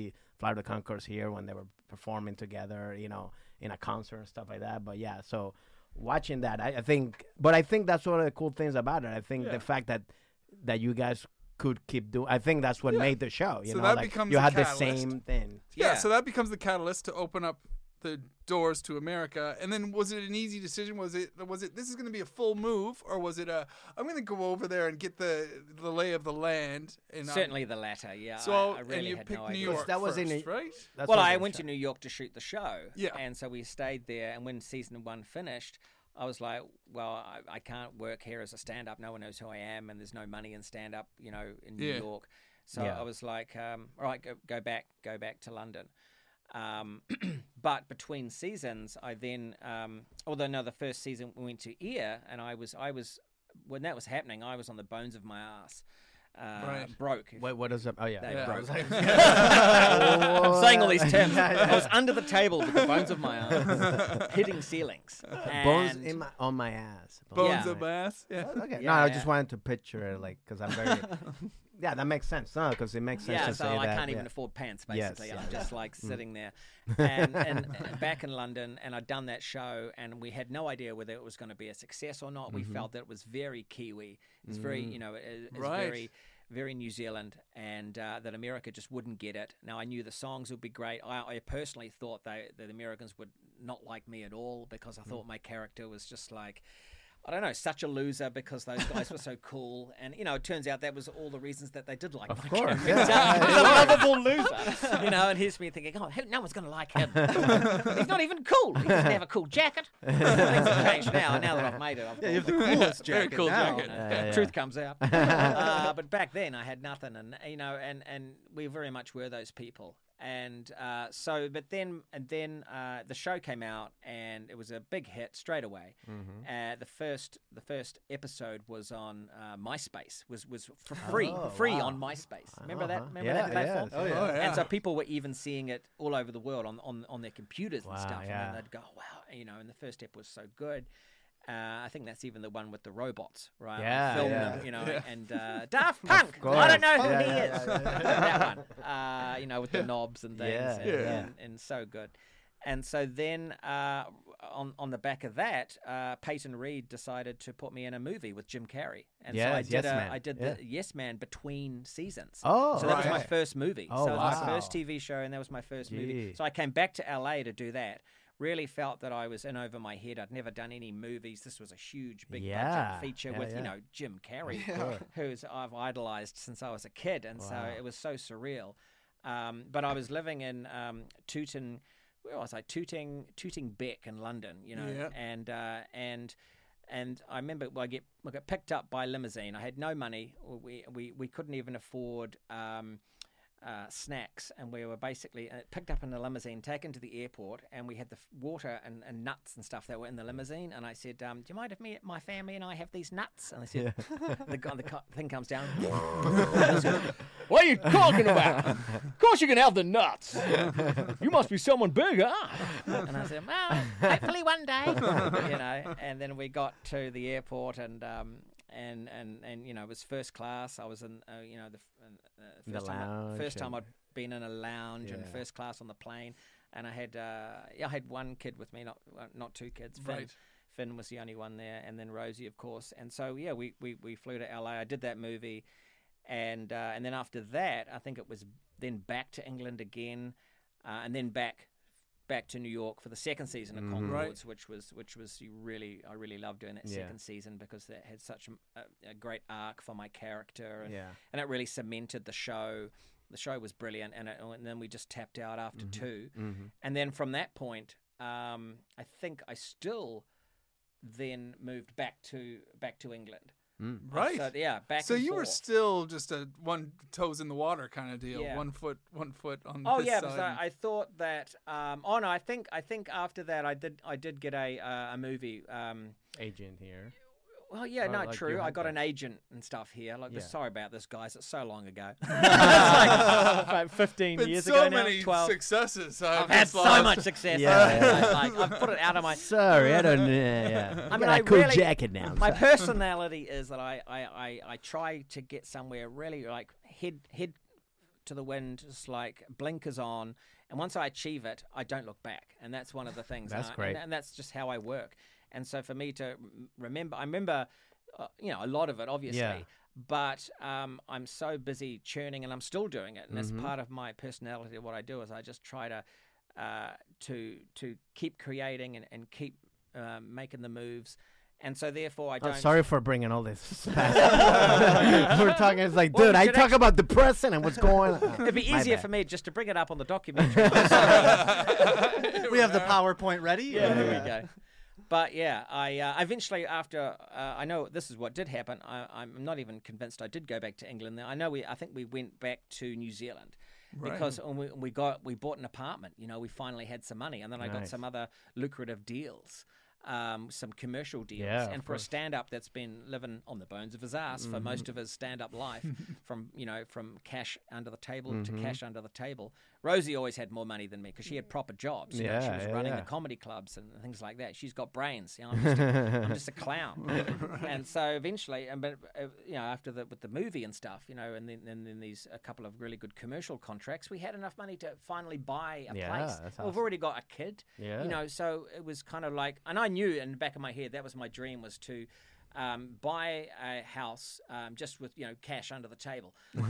Flight of the Conchords here when they were performing together, you know, in a concert and stuff like that. But yeah, so watching that, I, I think, but I think that's one of the cool things about it. I think Yeah. the fact that that you guys could keep doing, I think that's what Yeah. made the show. You So know, that like becomes you a had the catalyst. same thing. Yeah, Yeah. so that becomes the catalyst to open up the doors to America. And then was it an easy decision? Was it was it this is going to be a full move, or was it a I'm going to go over there and get the the lay of the land? And um, Certainly the latter. Yeah. So I, I really and you had picked no New idea. York That was first, in a- right? That's Well, what I they went shot. to New York to shoot the show. Yeah. And so we stayed there. And when season one finished, I was like, well, I, I can't work here as a stand up. No one knows who I am. And there's no money in stand up, you know, in New Yeah. York. So Yeah. I was like, um, all right, go, go back, go back to London. Um, but between seasons, I then, um, although no, the first season we went to ear, and I was, I was, when that was happening, I was on the bones of my ass, uh, Right. broke. What, what is it? Oh, yeah. They Yeah. broke. I'm I'm saying all these terms. I was under the table with the bones of my arms, hitting ceilings. Bones And- in my, on my ass. Bones Yeah. of mass. Yeah. Okay. Yeah, no, I yeah. just wanted to picture it, like, because I'm very. Yeah, that makes sense. No, because it makes sense Yeah, to so say I that. can't yeah. even afford pants, Yes, basically. yeah, I'm yeah. just like sitting there. And, and, and back in London, and I'd done that show, and we had no idea whether it was going to be a success or not. We felt that it was very Kiwi. It's very, you know, it, it's Right. very, very New Zealand, and uh, that America just wouldn't get it. Now, I knew the songs would be great. I, I personally thought they, that the Americans would not like me at all because I thought my character was just like, I don't know, such a loser because those guys were so cool. And, you know, it turns out that was all the reasons that they did like Of my course, character. yeah. He's a lovable loser. You know, and here's me thinking, oh, who- no one's going to like him. He's not even cool. He doesn't have a cool jacket. Things have changed now. Now that I've made it, I've Yeah, you have the got- coolest Very jacket cool now. jacket. uh, Yeah, yeah. Truth comes out. uh, but back then, I had nothing, and you know, and, and we very much were those people. And uh, so, but then, and then uh, the show came out, and it was a big hit straight away. Mm-hmm. Uh, the first, the first episode was on uh, MySpace. was was for free, Oh, free wow. on MySpace. Remember that? Uh-huh. Remember Yeah, that platform? yeah. Oh, yeah. Oh, yeah. And so people were even seeing it all over the world on on, on their computers Wow, and stuff. yeah. And then they'd go, "Wow!" You know, and the first ep was so good. Uh, I think that's even the one with the robots, right? Like Yeah, film yeah. them, you know, Yeah. and uh, Daft Punk. course. I don't know who Yeah, he yeah, is. yeah, yeah. That one, uh, you know, with the knobs and things, Yeah, and, yeah. And, and so good. And so then, uh, on on the back of that, uh, Peyton Reed decided to put me in a movie with Jim Carrey, and so I Yes, did Yes a, Man. I did Yeah. the Yes Man between seasons. Oh, So that was my right. first movie. Oh, so it was wow. my first T V show, and that was my first movie. Gee. So I came back to L A to do that. Really felt that I was in over my head. I'd never done any movies. This was a huge, big Yeah. budget feature Yeah, with, yeah. you know, Jim Carrey, Yeah. who's I've idolized since I was a kid. And so Wow. it was so surreal. Um, but I was living in um, Tooting, where was I? Tooting, Tooting Bec in London, you know, Yeah. and uh, and and I remember well, I get I got picked up by limousine. I had no money. We we, we couldn't even afford um, uh, snacks, and we were basically uh, picked up in a limousine, taken to the airport, and we had the f- water and, and nuts and stuff that were in the limousine. And I said, um, "Do you mind if me, my family, and I have these nuts?" And they said, "The, guy- the co- thing comes down." I said, "What are you talking about? Of course you can have the nuts. You must be someone big, huh?" And I said, "Well, hopefully one day." You know. And then we got to the airport, and um, and and and you know, it was first class. I was in, uh, you know, the uh, The first time, I, lounge first time and- I'd been in a lounge and Yeah. first class on the plane, and I had uh, yeah, I had one kid with me, not uh, not two kids. Finn, Right. Finn was the only one there, and then Rosie, of course. And so yeah, we we, we flew to L A. I did that movie, and uh, and then after that, I think it was then back to England again, uh, and then back back to New York for the second season of Mhm. Concords, which was which was really I really loved doing that Yeah. second season because that had such a, a great arc for my character, and Yeah. and it really cemented the show. The show was brilliant, and, it, and then we just tapped out after two, Mm-hmm. and then from that point, um, I think I still then moved back to back to England. Mm. Right. So, yeah, back. So and you were forth. still just a one toes in the water kind of deal, Yeah. one foot, one foot on Oh this yeah, side. because I, I thought that. Um, oh no, I think I think after that I did I did get a uh, a movie. Um, Agent here. well, yeah, Oh, no, like true. you I had got that. an agent and stuff here. Like, Yeah. sorry about this, guys. It's so long ago. It's like about fifteen Been years so ago now. many Twelve. successes. I've had so much success. Yeah, yeah. Like, I've put it out of my. Sorry, I don't. Yeah, yeah. I I mean, got I a cool really- jacket now. My so- personality is that I, I, I, I try to get somewhere really like head head to the wind, just like blinkers on. And once I achieve it, I don't look back. And that's one of the things. That's and I, great. And, and that's just how I work. And so for me to m- remember, I remember, uh, you know, a lot of it, obviously. Yeah. But um, I'm so busy churning, and I'm still doing it. And Mhm. that's part of my personality. What I do is I just try to uh, to to keep creating and, and keep um, making the moves. And so therefore I Oh, don't. sorry for bringing all this. past- We're talking. It's like, Well, dude, we I should talk actu- about the present and what's going on. It'd be My easier bad. for me just to bring it up on the documentary. We have the PowerPoint ready. Yeah, there we go. But yeah, I uh, eventually after uh, I know this is what did happen. I, I'm not even convinced I did go back to England. I know we. I think we went back to New Zealand Right. because when we, we got we bought an apartment. You know, we finally had some money, and then I got Nice. some other lucrative deals. Um, some commercial deals, Yeah, and of for a course. stand-up that's been living on the bones of his ass for most of his stand-up life, from you know from cash under the table to Mhm. cash under the table. Rosie always had more money than me because she had proper jobs. You know, she Yeah, was yeah, running yeah. the comedy clubs and things like that. She's got brains. You know, I'm just a, I'm just a clown. And so eventually, and but uh, you know, after the with the movie and stuff, you know, and then and then these a couple of really good commercial contracts, we had enough money to finally buy a Yeah, place. that's We've awesome. already got a kid. Yeah. You know, so it was kind of like, and I knew in the back of my head that was my dream was to um, buy a house um, just with you know cash under the table. Being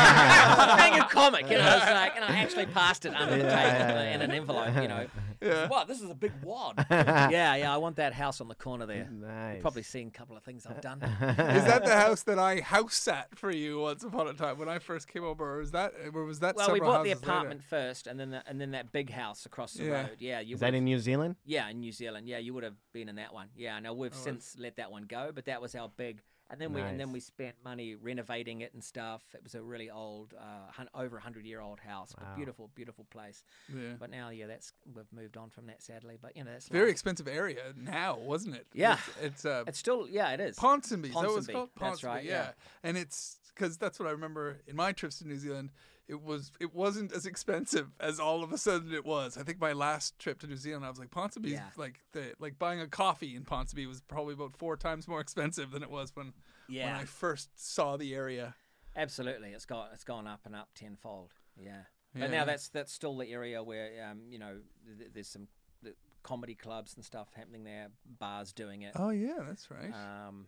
a comic, you know, it's like, and I actually passed it under the Yeah, table yeah, yeah. in an envelope. You know, Yeah. wow, this is a big wad. yeah, yeah, I want that house on the corner there. Nice. You've probably seen a couple of things I've done. Is that the house that I house sat for you once upon a time when I first came over, or was that, or was that? Well, we several bought the houses later? apartment first, and then the, and then that big house across the Yeah. road. Yeah, you Is that would've- in New Zealand? Yeah, in New Zealand. Yeah, you would have been in that one. Yeah, no, we've Oh, since let that one go, but that was our big. And then we and then Nice. we spent money renovating it and stuff. It was a really old, uh, hun- over a hundred year old house, but Wow. beautiful, beautiful place. Yeah. But now, yeah, that's we've moved on from that sadly. But you know, that's Very life. expensive area now, wasn't it? Yeah. It's, it's uh, It's still, yeah, it is. Ponsonby. Is that what it's Ponsonby, called? that's right, yeah. yeah. And it's because that's what I remember in my trips to New Zealand. It was it wasn't as expensive as all of a sudden it was. I think my last trip to New Zealand, I was like, Ponsonby's Yeah. like the like buying a coffee in Ponsonby was probably about four times more expensive than it was when when Yeah, I first saw the area. absolutely. It's got it's gone up and up tenfold. Yeah, Yeah. but now that's that's still the area where um, you know th- there's some th- comedy clubs and stuff happening there, bars doing it. Oh yeah, that's right. Um,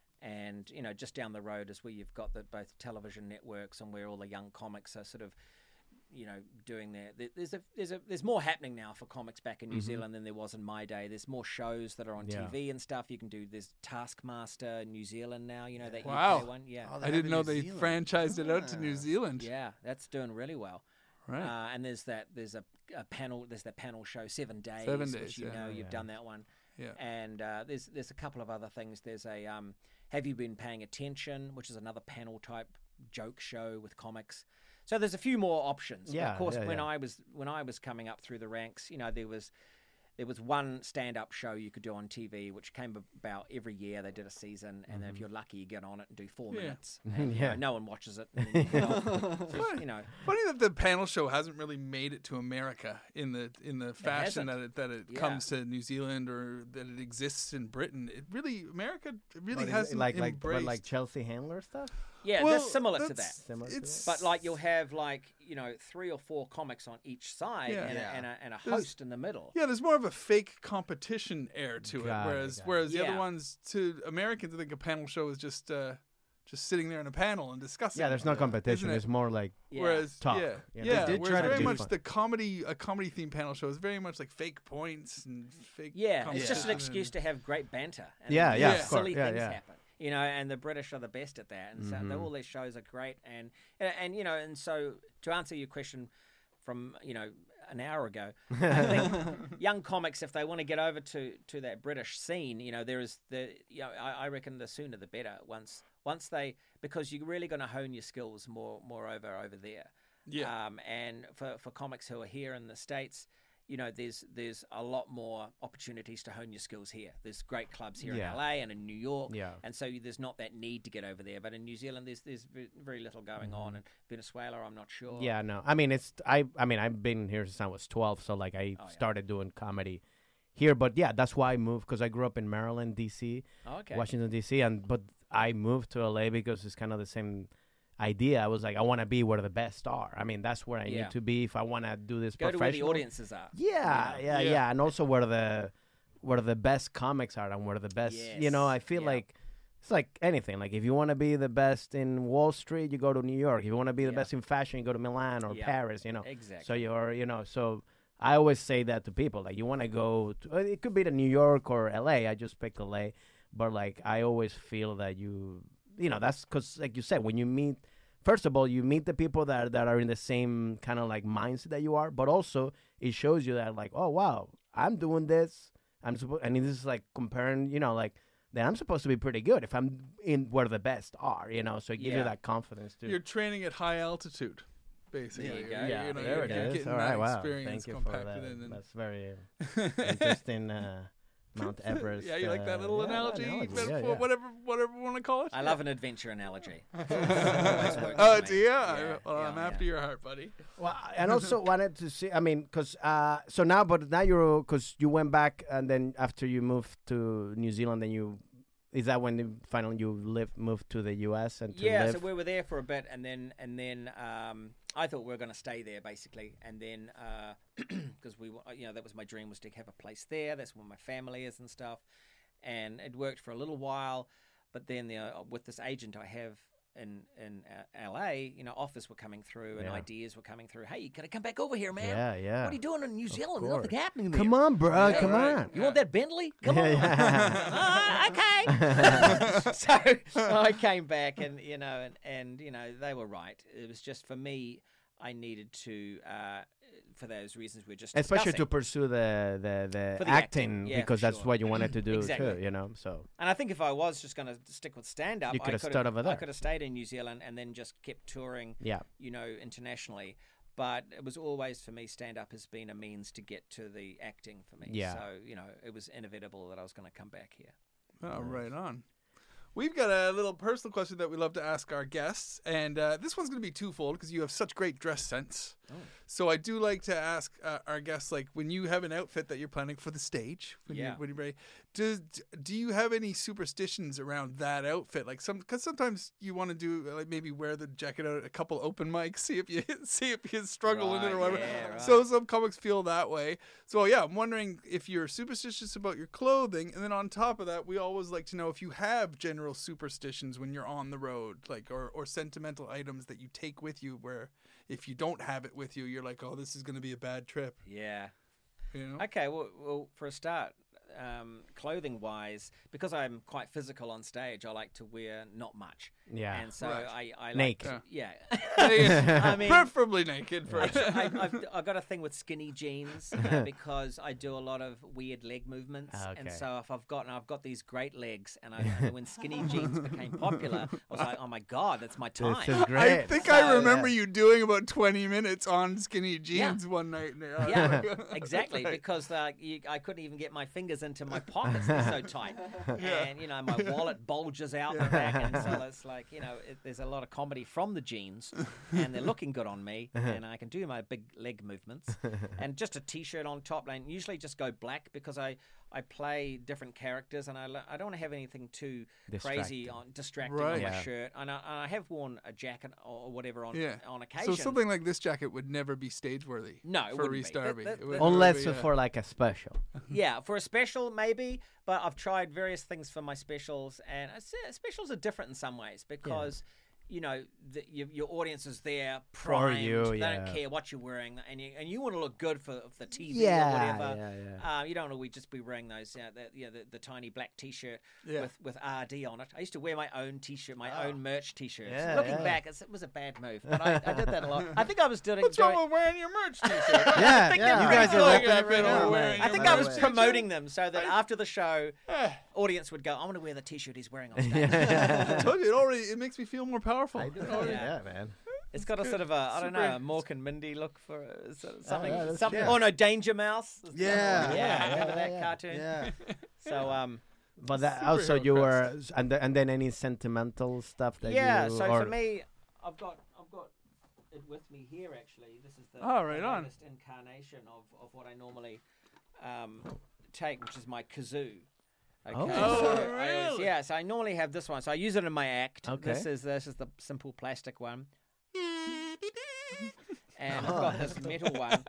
and you know, just down the road is where you've got the both television networks and where all the young comics are sort of, you know, doing their. there- There's a there's a there's more happening now for comics back in New Zealand than there was in my day. There's more shows that are on Yeah. T V and stuff. You can do. There's Taskmaster in New Zealand now. You know that Wow. U K one. Yeah, Oh, I have didn't in know New they Zealand. franchised it out to New Ah. Zealand. yeah, that's doing really well. Right. Uh, and there's that there's a, a panel there's that panel show Seven Days, Seven which Days, you yeah. know Oh, you've yeah. done that one. Yeah. And uh, there's there's a couple of other things. There's a um, Have You Been Paying Attention, which is another panel type joke show with comics. So there's a few more options. But Yeah, of course, yeah, when yeah. I was when I was coming up through the ranks, you know, there was there was one stand-up show you could do on T V, which came about every year. They did a season, and then if you're lucky, you get on it and do four Yeah. minutes. And, you Yeah. know, no one watches it. And then you, get off. So, you know, Funny that the panel show hasn't really made it to America in the in the fashion hasn't. that it that it Yeah. comes to New Zealand or that it exists in Britain. It really America it really What is it, hasn't like like embraced. but like Chelsea Handler stuff. yeah, Well, that's similar to that. that's- Similar to it's- But like you'll have like you know three or four comics on each side Yeah. and, Yeah. A, and, a, and a There's- host in the middle. Yeah, there's more of a fake competition air to it, Got it, whereas got it. whereas the other Yeah. ones to Americans, I think a panel show is just uh, just sitting there in a panel and discussing. Yeah, there's no it, competition. isn't it? It's more like Yeah. Whereas, Talk. yeah, Yeah, yeah, they did whereas try to very do much fun. the comedy, a comedy themed panel show is very much like fake points and fake. Yeah, it's just an competition excuse and- to have great banter. And Yeah, yeah, and of silly course. Yeah, things yeah. happen. You know, and the British are the best at that, and so Mhm. all these shows are great. And, and and you know, and so to answer your question from you know an hour ago, I think young comics, if they want to get over to to that British scene, you know, there is the you know, I, I reckon the sooner the better. Once once they because you're really going to hone your skills more more over over there. Yeah. Um, and for, for comics who are here in the States, you know, there's there's a lot more opportunities to hone your skills here. There's great clubs here Yeah. in L A and in New York, Yeah. and so there's not that need to get over there. But in New Zealand, there's there's ve- very little going on. And Venezuela, I'm not sure. Yeah, no. I mean, it's I. I mean, I've been here since I was twelve, so like I Oh, yeah. started doing comedy here. But yeah, that's why I moved because I grew up in Maryland, D C, Oh, okay. Washington, D C, and but I moved to L A because it's kind of the same. idea. I was like, I want to be where the best are. I mean, that's where I Yeah. need to be if I want to do this Go to where the professional. audiences are. Yeah, yeah, Yeah. yeah, and also where the where the best comics are and where the best. You know, I Yes, feel yeah. like it's like anything. Like if you want to be the best in Wall Street, you go to New York. If you want to be the Yeah. best in fashion, you go to Milan or Yeah. Paris. You know, Exactly. so you're, you know, so I always say that to people. Like you want to go to, uh, it could be to New York or L A. I just picked L A, but like I always feel that you, you know, that's because like you said, when you meet. First of all, you meet the people that that are in the same kind of like mindset that you are, but also it shows you that like, oh wow, I'm doing this. I'm supposed, and this is like comparing, you know, like then I'm supposed to be pretty good if I'm in where the best are, you know. So it gives you Yeah. that confidence too. You're training at high altitude, basically. There you go. You're- yeah, you know, there you're, it you're is. getting All that right, wow. experience Thank you for compacted that. in. And That's very interesting. Uh, Mount Everest. yeah, you like that uh, little yeah, that analogy, analogy, metaphor, yeah, yeah. whatever, whatever you want to call it. I love an adventure analogy. Always works Oh, for do me. you? Yeah, Well, yeah, I'm yeah. after your heart, buddy. Well, and also wanted to see. I mean, because uh, so now, but now you're because you went back, and then after you moved to New Zealand, then you is that when you finally you lived moved to the U S and to Yeah, live? so we were there for a bit, and then and then um, I thought we were going to stay there basically, and then because we, were- you know, that was my dream was to have a place there. That's where my family is and stuff, and it worked for a little while, but then the, uh, with this agent I have in in uh, L A, you know, offers were coming through and Yeah. ideas were coming through. Hey, you gotta come back over here, man. yeah, yeah. What are you doing in New Zealand? There's course. nothing happening there. Come on, bro. Yeah, come right. on. You want that Bentley? Come Yeah, on. yeah. Ah, okay. so I came back, and you know, and, and you know, they were right. It was just for me. I needed to, uh, for those reasons we are just Especially to discussing. pursue the the, the, For the acting, acting, yeah, because for that's sure. what you wanted to do Exactly. too. You know, so And I think if I was just going to stick with stand up, You I could have could stayed over I there. could have stayed in New Zealand and then just kept touring. yeah. You know, internationally. But it was always for me, stand up has been a means to get to the acting for me. Yeah. So you know, it was inevitable that I was going to come back here. Oh, right on. We've got a little personal question that we love to ask our guests, and uh, this one's going to be twofold because you have such great dress sense. Oh. So I do like to ask uh, our guests, like, when you have an outfit that you're planning for the stage, when Yeah. you when you're ready, do do you have any superstitions around that outfit? Like some, because sometimes you want to do like maybe wear the jacket out at a couple open mics, see if you see if you struggle in it or Right, whatever. yeah, right. So some comics feel that way. So yeah, I'm wondering if you're superstitious about your clothing, and then on top of that, we always like to know if you have general superstitions when you're on the road, like or or sentimental items that you take with you, where if you don't have it with you, you're like, oh, this is going to be a bad trip. Yeah. You know? Okay, well, well for a start, um, clothing wise, because I'm quite physical on stage, I like to wear not much. Yeah. And so Right. I, I like Naked. to- yeah. Yeah. I mean, Preferably naked for I, I've, I've got a thing with skinny jeans uh, because I do a lot of weird leg movements, and Okay. so if I've got and I've got these great legs, and, I, and when skinny jeans became popular, I was like, oh my god, that's my time. This is I great. think So, I remember yeah. you doing about twenty minutes on skinny jeans one night. Uh, Yeah, exactly. Because uh, you, I couldn't even get my fingers into my pockets; they're so tight, and you know my wallet bulges out the back, and so it's like you know it, there's a lot of comedy from the jeans, and they're looking good on me, and I can do my big leg movements, and just a t-shirt on top. And usually just go black because I. I play different characters, and I, lo- I don't want to have anything too crazy Distracting. on distracting Right. on my Yeah. shirt. And I, and I have worn a jacket or whatever on Yeah. on occasion. So something like this jacket would never be stage worthy. No, it for wouldn't Reese be. That- Darby. that- It would that- never Unless be, it's uh, for like a special. Yeah, for a special maybe, but I've tried various things for my specials, and I say specials are different in some ways because you know the, your, your audience is there primed. you, They yeah. don't care what you're wearing, and you and you want to look good for, for the T V Yeah, or whatever. yeah, yeah. Uh, you don't want to just be wearing those, uh, the, you know, the, the tiny black T-shirt Yeah. with, with R D on it. I used to wear my own T-shirt, my Oh. own merch T-shirts. Yeah, Looking yeah. back, it's, it was a bad move, but I, I did that a lot. I think I was doing. What's doing wrong with wearing your merch t-shirt? Yeah, think yeah. they're You pretty guys are cool. ripping Yeah, it right man. now, Wearing man. I your think I was merch promoting them so that after the show, Eh, audience would go, I want to wear the T-shirt he's wearing on stage. I told you, it already it makes me feel more powerful. I do. It already- Yeah, man. It's got a sort of a, I don't Super- know, a Mork and Mindy look for uh, sort of something. yeah, that's something. true. Oh no, Danger Mouse. Yeah. yeah. Yeah, Remember yeah, that yeah. cartoon? Yeah. So um, But that Superhero also you were crest. and the, and then any sentimental stuff that yeah. you So or for me, I've got I've got it with me here actually. This is the, Oh, right the on. latest incarnation of, of what I normally um, take, which is my kazoo. Okay. Oh. so Oh, I always- really? yeah, so I normally have this one. So I use it in my act. Okay. This is this is the simple plastic one. And Oh, I've got that's this metal one.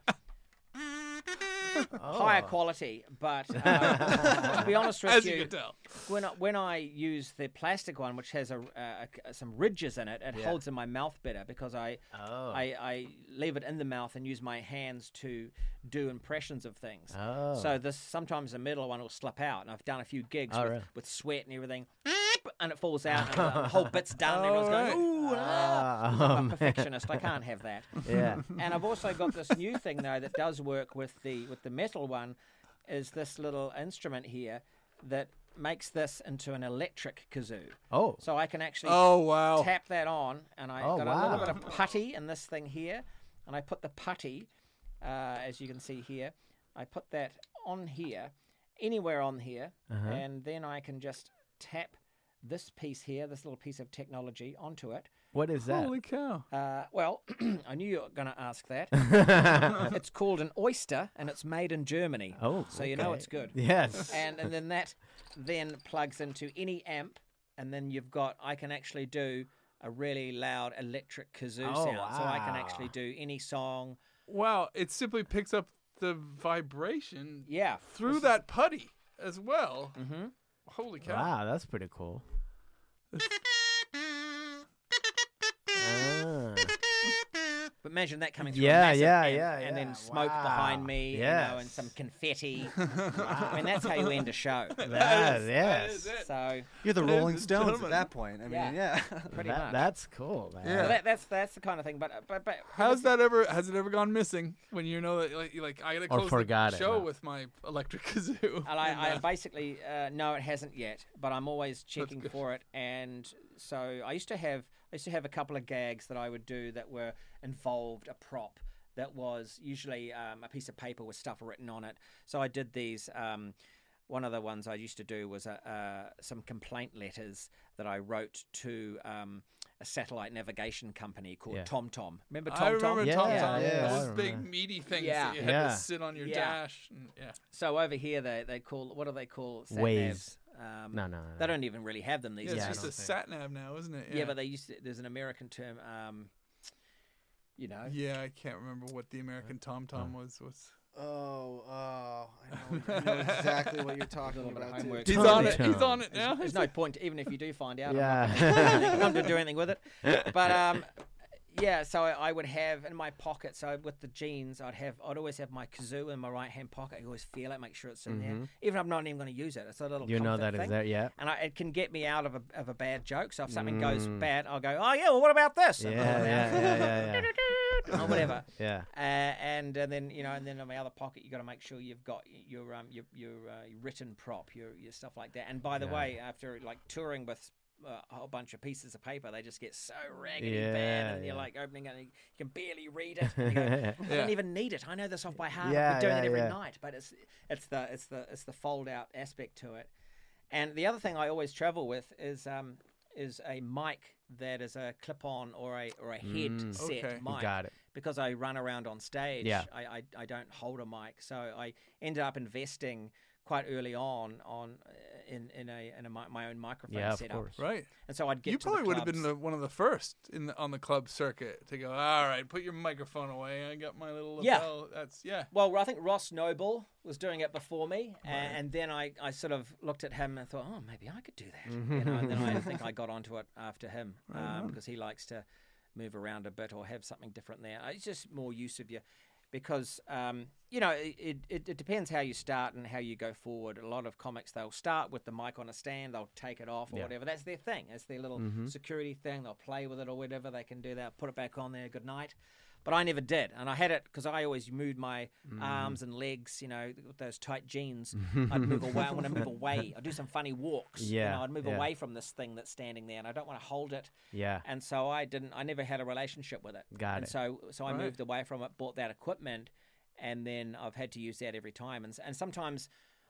Oh. Higher quality, but uh, to be honest with As you, you can tell. when I, when I use the plastic one, which has a, uh, a some ridges in it, it Yeah. holds in my mouth better because I, Oh. I I leave it in the mouth and use my hands to do impressions of things. Oh. So this sometimes the metal one will slip out, and I've done a few gigs Oh, with, really? with sweat and everything, and it falls out, and the whole bit's done. and everyone's Alright. going, ooh, ah. Oh, I'm a man. perfectionist. I can't have that. Yeah. And I've also got this new thing though that does work with the with the metal one, is this little instrument here that makes this into an electric kazoo. Oh. So I can actually Oh, wow. tap that on, and I Oh, got a little wow. bit of putty in this thing here, and I put the putty, uh, as you can see here, I put that on here, anywhere on here, Uh-huh. and then I can just tap this piece here, this little piece of technology onto it. What is that? Holy cow. Uh, well, I knew you were going to ask that. It's called an oyster, and it's made in Germany. Oh, so you know okay. it's good. Yes. And and then that then plugs into any amp, and then you've got I can actually do a really loud electric kazoo Oh, sound. So I can wow. actually do any song. Wow. It simply picks up the vibration Yeah. through that putty as well. Mm-hmm. Holy cow. Wow, that's pretty cool. Ah. But imagine that coming through Yeah, a massive yeah, amp, yeah, and yeah. then smoke Wow. behind me, you know, and Yes. some confetti. I mean, that's how you end a show. That, That is yes. it. So You're the Ladies Rolling and Stones gentlemen. at that point. I mean, Yeah. yeah. pretty That- much. That's cool, man. Yeah. So that, that's that's the kind of thing. But but but How's that ever? Has it ever gone missing when you know that like, you like I gotta Or close forgot the it, show no. with my electric kazoo? And I, I uh, basically uh, no, it hasn't yet, but I'm always checking good. for it. And so I used to have I used to have a couple of gags that I would do that were involved a prop that was usually um, a piece of paper with stuff written on it. So I did these. Um, one of the ones I used to do was a, uh, some complaint letters that I wrote to um, a satellite navigation company called Yeah. TomTom. Remember I remember TomTom? Yeah, Tom yeah, Tom. yeah, Those I big remember. meaty things Yeah. that you had Yeah. to sit on your Yeah. dash. And, yeah. So over here they they call what do they call sat Waze. navs? Um, No, no, no. They don't even really have them these Yeah, it's days. I just a don't think. sat nav now, isn't it? Yeah, but they used to, there's an American term, um, you know. Yeah, I can't remember what the American Tom Tom was. Was Oh, oh, I know, I know exactly what you're talking Little bit of about. Too. homework. he's Tom on it. Tom. He's on it There's, now. there's no point, even if you do find out. Yeah. I'm not going to do anything with it. But um, yeah, so I, I would have in my pocket. So with the jeans, I'd have, I'd always have my kazoo in my right hand pocket. I always feel it, make sure it's in there, Mhm. even if I'm not even going to use it. It's a little. You know comfort that is thing. there, yeah. And I, it can get me out of a of a bad joke. So if something goes Mm. bad, I'll go, oh yeah, well what about this? Yeah, And pull it yeah, out. yeah, yeah, yeah. or whatever. Yeah. Uh, and, and then you know, and then in my other pocket, you got to make sure you've got your um your your, uh, your written prop, your your stuff like that. And by the Yeah. way, after like touring with uh, a whole bunch of pieces of paper, they just get so raggedy Yeah, bad, and you're yeah. like opening it, and you can barely read it. And you go, I Yeah. don't even need it. I know this off by heart. Yeah, I've been doing yeah, it every yeah. night. But it's it's the it's the it's the fold out aspect to it. And the other thing I always travel with is um is a mic that is a clip on or a or a head Mm. set Okay. mic Got it. because I run around on stage. Yeah. I, I, I don't hold a mic, so I ended up investing quite early on on uh, in in a in a mi- my own microphone Yeah, of setup, course. Right. and so I'd get You to probably the would have been clubs. the, one of the first in the, on the club circuit to go. All right, put your microphone away. I got my little Yeah. lapel. That's yeah. Well, I think Ross Noble was doing it before me, a- and then I, I sort of looked at him and thought, oh, maybe I could do that. You know, and then I think I got onto it after him um, because he likes to move around a bit or have something different there. It's just more use of your, because um, you know it, it it depends how you start and how you go forward. A lot of comics, they'll start with the mic on a stand, they'll take it off or Yeah. whatever. That's their thing. It's their little Mhm. security thing. They'll play with it or whatever. They can do that. Put it back on there. Good night. But I never did, and I had it because I always moved my Mm. arms and legs, you know, with those tight jeans. I'd move away. I want to move away. I'd do some funny walks. you Yeah, know, I'd move yeah. away from this thing that's standing there, and I don't want to hold it. Yeah. And so I didn't. I never had a relationship with it. Got and it. so, so I Right. moved away from it, bought that equipment, and then I've had to use that every time. And s- and sometimes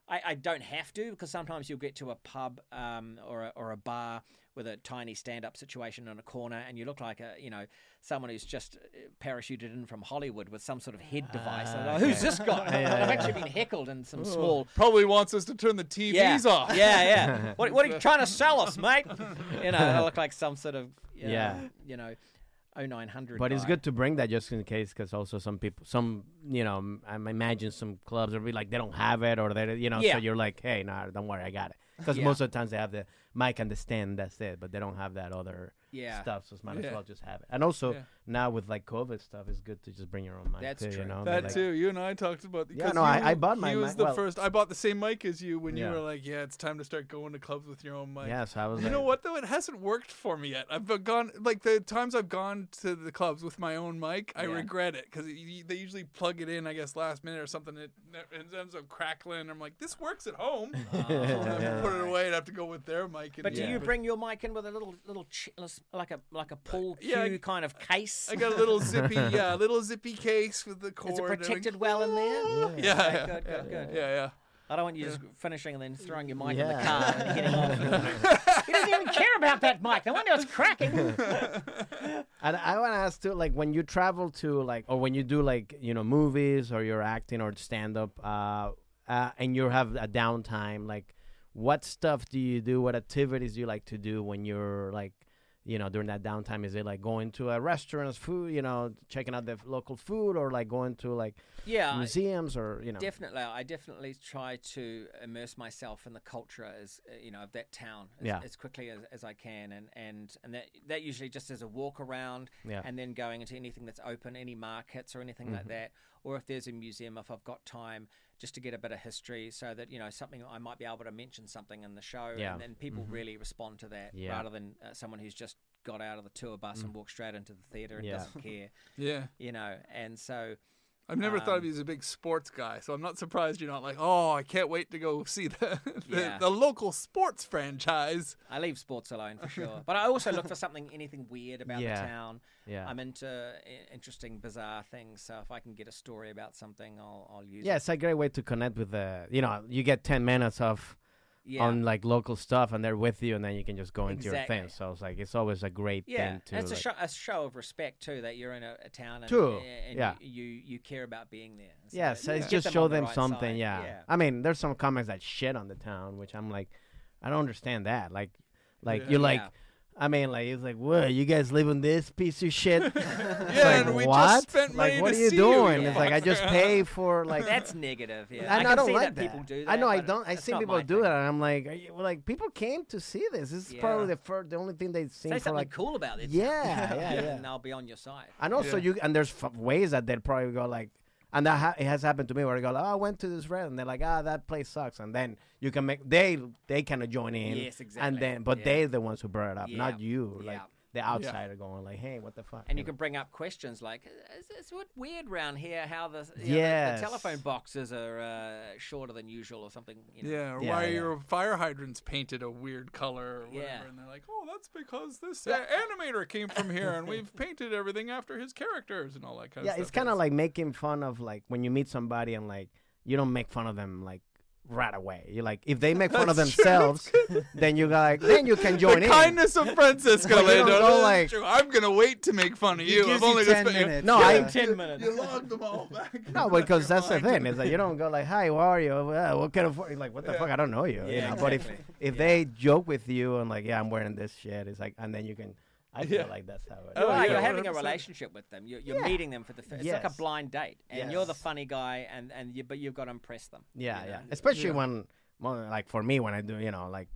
I, I don't have to, because sometimes you'll get to a pub um, or a, or a bar with a tiny stand-up situation in a corner, and you look like a you know someone who's just parachuted in from Hollywood with some sort of head device. Ah, And, oh, who's okay. this guy? Yeah, yeah, I've yeah. actually been heckled in some small. Probably wants us to turn the T Vs Yeah, off. yeah, yeah. What, what are you trying to sell us, mate? You know, I look like some sort of you know, Yeah. you know, oh nine hundred. But it's guy. good to bring that just in case, because also some people, some you know, m- I imagine some clubs will be like they don't have it, or they, you know, Yeah. so you're like, hey, nah, don't worry, I got it. Because Yeah. most of the times they have the mic and the stand, that's it, but they don't have that other Yeah. stuff, so might Yeah. as well just have it. And also Yeah. now with like COVID stuff, it's good to just bring your own mic That's too, true. you know. That like, too. You and I talked about. Yeah, 'cause no, you- I- I bought my He was mic- the well- first. I bought the same mic as you when you Yeah. were like, "Yeah, it's time to start going to clubs with your own mic." Yeah, so I was You like, know what though? It hasn't worked for me yet. I've gone like the times I've gone to the clubs with my own mic, I Yeah. regret it because they usually plug it in, I guess, last minute or something. It, it ends up crackling. I'm like, this works at home. I have to put it away. I'd have to go with their mic. And But do Yeah. you bring your mic in with a little little ch- like a like a pull cue yeah, I- kind of case? I got a little zippy, yeah, a little zippy case with the cord. Is it and a- protected well in there? Yeah, Okay, yeah, good, good, good. yeah, yeah. I don't want you just finishing and then throwing your mic in the Yeah. car and heading off. He doesn't even care about that mic. No wonder it's cracking. And I want to ask too, like when you travel to like, or when you do like, you know, movies or you're acting or stand up, uh, uh, and you have a downtime, like what stuff do you do? What activities do you like to do when you're like, you know, during that downtime? Is it like going to a restaurant's food, you know, checking out the local food, or like going to like Yeah, I- museums, or, you know? definitely. I definitely try to immerse myself in the culture as uh, you know of that town as, Yeah. as quickly as, as I can, and and and that that usually just as a walk around, Yeah. and then going into anything that's open, any markets or anything Mm-hmm. like that, or if there's a museum, if I've got time, just to get a bit of history, so that you know something I might be able to mention something in the show, Yeah. and then people really respond to that Yeah. rather than uh, someone who's just got out of the tour bus and walked straight into the theater and Yeah. doesn't care, Yeah. you know, and so. I've never thought of Um, you as a big sports guy, so I'm not surprised you're not like, oh, I can't wait to go see the the, Yeah. the local sports franchise. I leave sports alone for sure, but I also look for something, anything weird about Yeah. the town. Yeah. I'm into i- interesting, bizarre things. So if I can get a story about something, I'll I'll use Yeah, it. it's a great way to connect with the, you know, you get ten minutes of Yeah, on like local stuff, and they're with you, and then you can just go into your Exactly. thing. So it's like it's always a great yeah. thing to. And it's a like- show, a show of respect too that you're in a, a town and, True, and yeah. you, you you care about being there. So yeah, so it it's gets just them show on the them right something. side. Yeah. yeah. I mean, there's some comics that shit on the town, which I'm like, I don't understand that. Like, like Yeah. you're like, Yeah. I mean, like it's like, what? You guys live in this piece of shit? It's Yeah, like, and we what? just spent like, money what to are you see doing? you. It's like I just pay for like. That's negative. Yeah, I, I, know, can I don't see like that, people do that. I know I but don't. I it's see not people my do thing. that, and I'm like, are you, like people came to see this. This is probably Yeah. the first, the only thing they've seen Say for something like. cool about it. Yeah, yeah, yeah. and I'll be on your side. And also Yeah. you and there's f- ways that they'll probably go like, and that ha- it has happened to me where I go like, oh, I went to this restaurant, and they're like, ah, that place sucks, and then you can make they they kind of join in, Yes, exactly. and then but Yeah. they're the ones who brought it up, Yeah. not you, like Yeah. the outsider going like, hey, what the fuck, And you know? can bring up questions like, "Is it's what weird round here? How the, you know, the- Yes. the telephone boxes are uh, shorter than usual, or something." You know? Yeah, or Yeah, why yeah. are your fire hydrants painted a weird color or whatever? Yeah. And they're like, oh, that's because this uh, animator came from here and we've painted everything after his characters and all that kind yeah, of stuff. it's kind of like making fun of like when you meet somebody and like you don't make fun of them like right away. You like if they make fun of That's true. themselves, then you go like then you can join the in. kindness of Francisco. But you don't Lando. go That's like- true. I'm gonna wait to make fun of He you. gives I've only you just ten been- minutes. No, Yeah, I- you- ten minutes. You logged them all back. No, because that's the thing is that you don't go like, "Hi, how are you? Uh, what kind of you're like what the Yeah. fuck? I don't know you." you Yeah, know? But if exactly. if Yeah. they joke with you and like, "Yeah, I'm wearing this shit," it's like, and then you can. I feel Yeah. like that's how it. Oh, You are, yeah, you're one having hundred a percent. relationship with them. You're, you're Yeah. meeting them for the first. It's like a Yes. blind date, and you're the Yes. funny guy, and and you, but you've got to impress them. Yeah, you yeah. know? Especially Yeah. when, well, like for me, when I do, you know, like.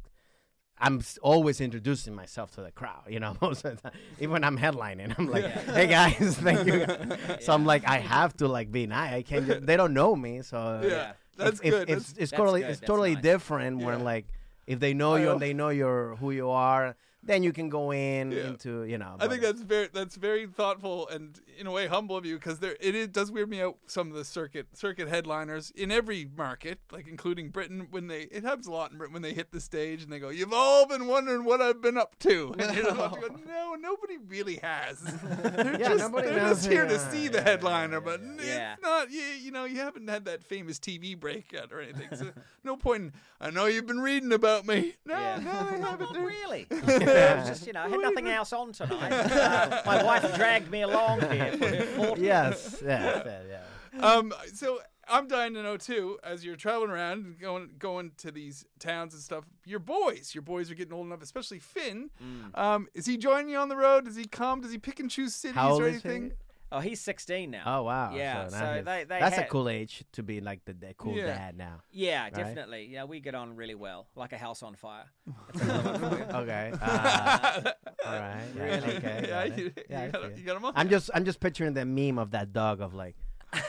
I'm s- always introducing myself to the crowd, you know, most of the time. Even when I'm headlining, I'm like, Yeah. "Hey guys, thank you." So I'm Yeah. like, I have to like be nice. I can't. Just, they don't know me, so Yeah, that's if, if- good. It's, That's- it's That's totally good. it's That's totally nice. different when Yeah. like if they know I you al- and they know you're who you are, then you can go in Yeah. into you know. I think but- that's very that's very thoughtful and in a way humble of you because there it, it does weird me out some of the circuit circuit headliners in every market, like including Britain, when they it happens a lot in Britain when they hit the stage and they go, "You've all been wondering what I've been up to," and you're about to go, "No, nobody really has. They're Yeah, just nobody they're knows. just here to Yeah, see yeah, the yeah, headliner, yeah, but yeah, yeah. it's not you, you know you haven't had that famous T V break yet or anything. So no point. In, I know you've been reading about me. No, Yeah. no, I No, haven't. not really. I was just, you know, I had nothing else on tonight. Uh, my wife dragged me along here for her fortieth. Yes, yes, yeah, yeah. Um, so I'm dying to know too, as you're traveling around, and going going to these towns and stuff. Your boys, your boys are getting old enough, especially Finn. Mm. Um, is he joining you on the road? Does he come? Does he pick and choose cities How old or is he? anything? Oh, he's sixteen now. Oh wow! Yeah, so, so now he's- they- they that's a had- cool age to be like the, the cool Yeah. dad now. Yeah, definitely. Yeah, we get on really well, like a house on fire. That's another one for you. Okay. Uh, all right. Yeah, Really? Okay. Yeah, got it. you, Yeah, I you, got, see it. you got him on. I'm just I'm just picturing the meme of that dog of like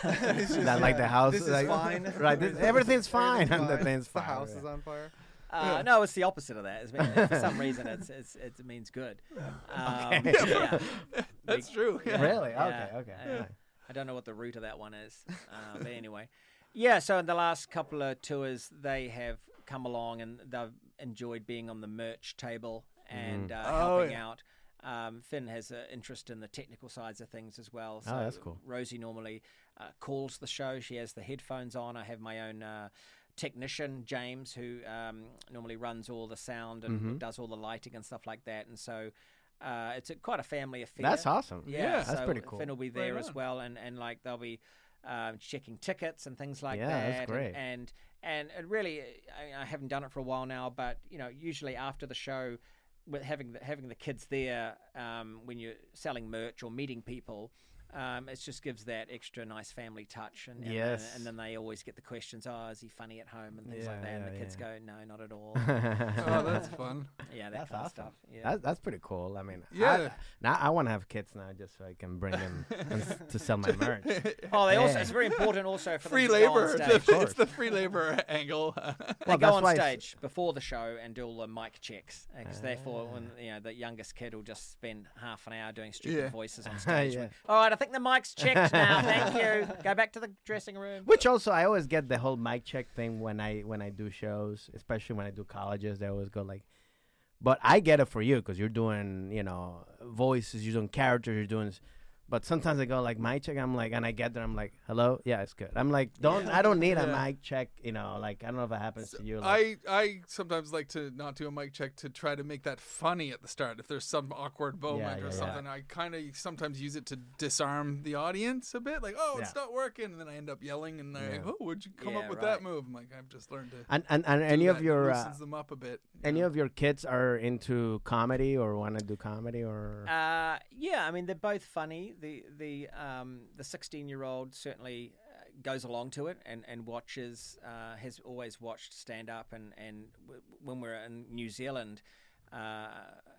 that like the house This is like, fine. right this, everything's fine and the fine. thing's The fine. house yeah. is on fire. Uh, no, it's the opposite of that. It's mean, for some reason, it's, it's, it means good. Um, Okay. yeah. That's true. Yeah. Really? Yeah, Okay. Okay. yeah. All right. I don't know what the root of that one is. Uh, but anyway. Yeah, so in the last couple of tours, they have come along and they've enjoyed being on the merch table and uh, Oh, helping yeah. out. Um, Finn has an interest in the technical sides of things as well. So Oh, that's cool. Rosie normally uh, calls the show. She has the headphones on. I have my own uh, technician, James, who um, normally runs all the sound and Mhm. does all the lighting and stuff like that. And so uh, it's a, quite a family affair. That's awesome. Yeah, Yeah. That's so pretty cool. Finn will be there Right as on. well, and, and like they'll be um, checking tickets and things like Yeah, that. that's great. And and, and really, I, I haven't done it for a while now, but you know, usually after the show, with having the, having the kids there um, when you're selling merch or meeting people. Um, it just gives that extra nice family touch, and and, Yes. and, and then they always get the questions. Oh, is he funny at home and things Yeah, like that? And yeah, the kids yeah. go, no, not at all. Oh, that's fun. Yeah, that That's kind awesome. of stuff. Yeah. That, that's pretty cool. I mean, Yeah. I, now I want to have kids now just so I can bring them and s- to sell my merch. Oh, they also Yeah. it's very important also for Free them to go on labor. stage. The- course. it's the free labor angle. They Well, go that's on why it's- stage before the show and do all the mic checks, because therefore, when you know the youngest kid will just spend half an hour doing stupid Yeah. voices on stage. Yeah. With, all right, I think the mic's checked now. Thank you. Go back to the dressing room. Which also, I always get the whole mic check thing when I when I do shows, especially when I do colleges. They always go like, but I get it for you because you're doing, you know, voices, you're doing characters, you're doing. s- But sometimes I go like mic check. I'm like, and I get there. I'm like, hello, yeah, it's good. I'm like, don't I don't need a Yeah. mic check. You know, like I don't know if it happens to you. Like, I I sometimes like to not do a mic check to try to make that funny at the start. If there's some awkward moment Yeah, or yeah, yeah. something, I kind of sometimes use it to disarm the audience a bit. Like, oh, it's Yeah. not working, and then I end up yelling, and they're like, Yeah. oh, where'd you come Yeah, up with right. that move? I'm like, I've just learned to. and and, and do any that. of your It uh, loosens them up a bit. you any know? of your kids are into comedy or want to do comedy or Uh, yeah, I mean they're both funny. The the um, the sixteen year old certainly uh, goes along to it and and watches. Uh, has always watched stand up, and and w- when we're in New Zealand. Uh,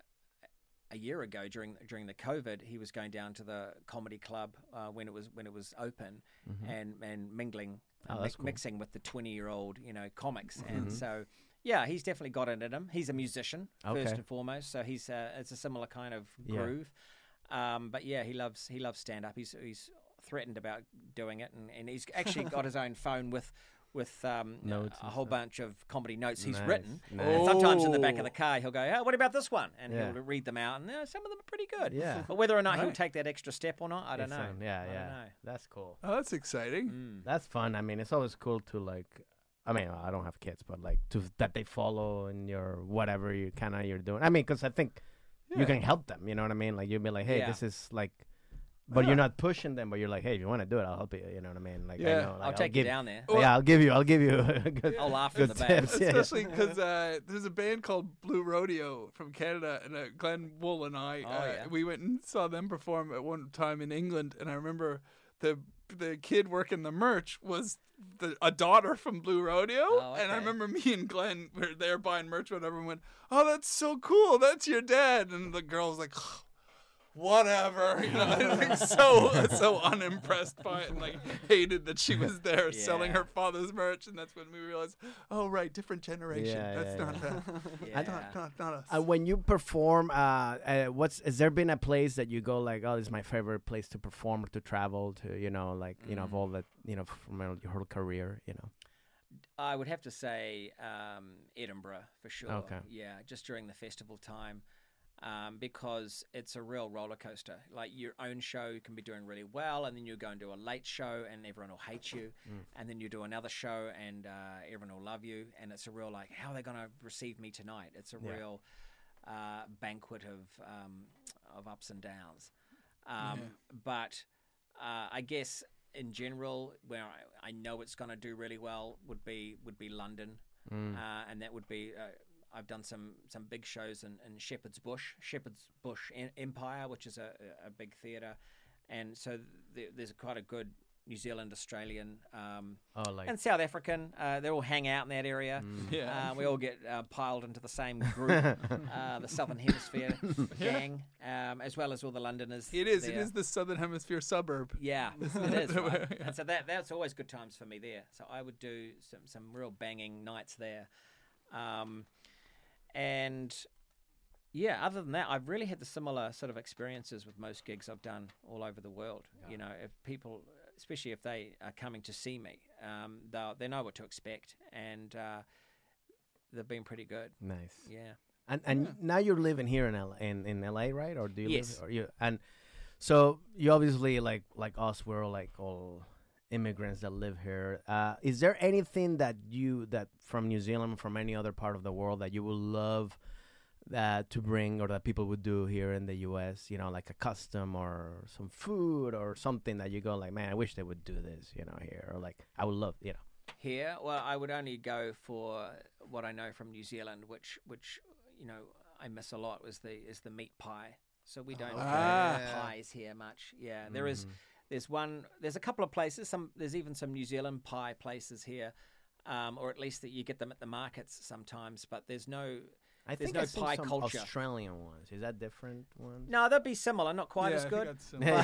a year ago, during during the COVID, he was going down to the comedy club uh, when it was when it was open, and and mingling, Oh, and that's mi- cool. mixing with the twenty year old, you know, comics, Mhm. and so yeah, he's definitely got it in him. He's a musician first Okay. and foremost, so he's uh, it's a similar kind of Yeah. groove. Um, but yeah, he loves he loves stand up. He's he's threatened about doing it, and, and he's actually got his own phone with. With um, Notes a and whole stuff. bunch of comedy notes he's Nice, written. nice. And sometimes in the back of Oh. the car, he'll go, "Oh, what about this one?" And Yeah. he'll read them out, and uh, some of them are pretty good. Yeah. But whether or not he'll Right. take that extra step or not, I don't It's, know. um, yeah, I yeah, don't know. that's cool. Oh, that's exciting. Mm. That's fun. I mean, it's always cool to like. I mean, I don't have kids, but like to that they follow in your whatever you kind of you're doing. I mean, because I think Yeah. you can help them. You know what I mean? Like you'd be like, hey, Yeah. this is like, but you're not pushing them. But you're like, hey, if you want to do it, I'll help you. You know what I mean? Like, I Yeah. know, like, I'll take give, you down there. Well- yeah, I'll give you. I'll give you. a good, I'll laugh good in the back. tips. Yeah. Especially because uh, there's a band called Blue Rodeo from Canada, and uh, Glenn Wool and I, Oh, uh, yeah. we went and saw them perform at one time in England, and I remember the the kid working the merch was the, a daughter from Blue Rodeo, Oh, and I okay. remember me and Glenn were there buying merch, whatever, and went, "Oh, that's so cool! That's your dad!" And the girl was like, whatever, you know, like so so unimpressed by it, and like hated that she was there Yeah. selling her father's merch, and that's when we realized, oh right, different generation. Yeah, that's yeah, not, yeah. uh, Yeah. not not not us. Uh, when you perform, uh, uh, what's has there been a place that you go like, oh, this is my favorite place to perform or to travel to? You know, like you know, of Mm. all that, you know, from your whole career, you know. I would have to say um, Edinburgh for sure. Okay. Yeah, just during the festival time, um, because it's a real roller coaster. Like your own show can be doing really well, and then you go and do a late show, and everyone will hate you, Mm. and then you do another show, and uh, everyone will love you, and it's a real like, how are they going to receive me tonight? It's a Yeah. real uh, banquet of um, of ups and downs. Um, Yeah. But uh, I guess in general, where I, I know it's going to do really well would be would be London, Mm. uh, and that would be. Uh, I've done some some big shows in, in Shepherd's Bush, Shepherd's Bush em- Empire, which is a, a a big theatre, and so th- there's quite a good New Zealand, Australian, um, Oh, like and South African. Uh, they all hang out in that area. mm. Yeah. Uh, we all get uh, piled into the same group, uh, the Southern Hemisphere gang, um, as well as all the Londoners. It is. It there. is the Southern Hemisphere suburb. Yeah, it is. Right? Yeah. And so that that's always good times for me there. So I would do some some real banging nights there, um, and yeah. Other than that, I've really had the similar sort of experiences with most gigs I've done all over the world. You know, if people, especially if they are coming to see me, um, they they know what to expect, and uh, they've been pretty good. Nice. Yeah. And and now you're living here in L in, in L A, right? Or do you Yes. live? Or you and so you obviously like like us, we're all like all immigrants that live here. Uh, is there anything that you that from New Zealand, from any other part of the world, that you would love that to bring, or that people would do here in the U S? You know, like a custom or some food or something that you go like, man, I wish they would do this. You know, here, or like I would love, you know. Here, well, I would only go for what I know from New Zealand, which which you know I miss a lot was the is the meat pie. So we don't Ah. have pies here much. Yeah, there is. Mhm. There's one. There's a couple of places. Some there's even some New Zealand pie places here, um, or at least that you get them at the markets sometimes. But there's no. I There's think no I seen pie some culture. Australian ones. Is that different ones? No, they'd be similar, not quite Yeah, as I think good. that's similar.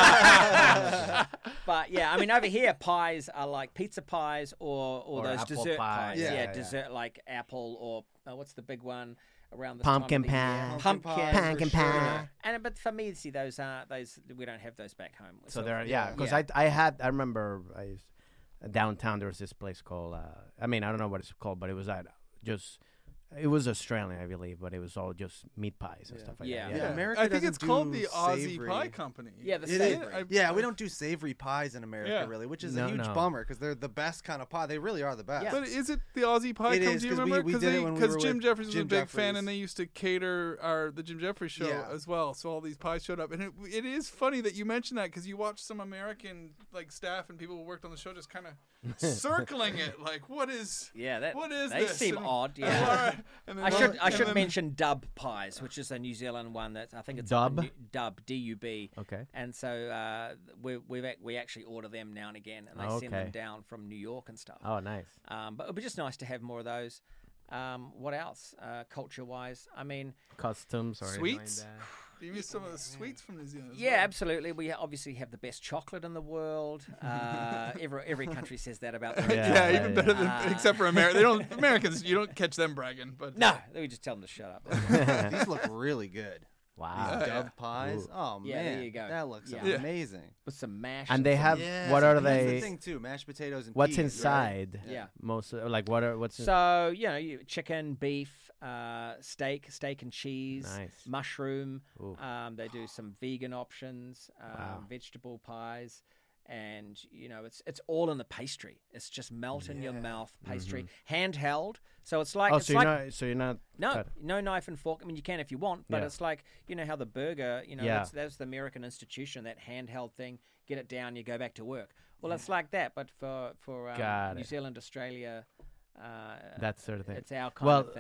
But yeah, I mean, over here, pies are like pizza pies or or, Or those apple dessert pie. pies. Yeah, Yeah, yeah. dessert like apple or uh, what's the big one around this Pumpkin time of the year? pie. Pumpkin, Pumpkin pie, Pumpkin for sure. pie. And but for me, see, those are those we don't have those back home. So there, yeah, because yeah. I I had I remember I used, downtown there was this place called uh, I mean I don't know what it's called, but it was at just it was Australian I believe, but it was all just meat pies and Yeah. stuff like Yeah. that. Yeah, Yeah, America I think doesn't it's called do the Aussie savory. Pie Company. Yeah, the It is. savory. I- Yeah, we don't do savory pies in America, Yeah. really, which is No, a huge no. bummer because they're the best kind of pie. They really are the best. Yeah. But is it the Aussie Pie It Company? is, Do you 'cause we- remember? we did it when we were Jim with Jeffries was Jim a big fan, Jeffries. and they used to cater our the Jim Jeffries show Yeah. as well. So all these pies showed up, and it, it is funny that you mentioned that because you watch some American like staff and people who worked on the show just kind of circling it, like what is Yeah, that what is they this? seem And- odd. and Yeah. Laura- and then I Laura- should I and should then- mention Dub Pies, which is a New Zealand one that I think it's up in Dub? New- Dub D U B. Okay. And so uh, we we we actually order them now and again, and they Oh, send okay. them down from New York and stuff. Oh, nice. Um, but it'd be just nice to have more of those. Um, what else, uh, culture-wise? I mean, Customs or anything like Sweets? that. Do you miss some of the sweets from New Zealand? as yeah, well? absolutely. We obviously have the best chocolate in the world. Uh, every every country says that about their Yeah, Yeah, yeah, even yeah. better than Uh, except for America. They don't Americans. You don't catch them bragging, but No, we just tell them to shut up. These look really good. Wow. These Yeah. dub pies. Ooh. Oh Yeah, man, there you go. that looks Yeah. Yeah. amazing. With some mash. And they some- have Yeah, what so are that's they? the thing too. Mashed potatoes and What's peas, right? inside? Yeah. Most uh, like what are what's in- So you know, you, chicken, beef, uh, steak, steak and cheese, Nice. mushroom. Ooh. Um, they do some vegan options, um, Wow. vegetable pies, and you know, it's it's all in the pastry. It's just melt in your Yeah. mouth pastry, handheld. So it's like oh, it's so like you're not so you're not no cut- no knife and fork. I mean, you can if you want, but Yeah. it's like you know how the burger, you know, Yeah. that's, that's the American institution, that handheld thing. Get it down, you go back to work. Well, it's like that, but for for um, Got New it. Zealand, Australia. Uh, that sort of thing. It's our kind Well, of thing.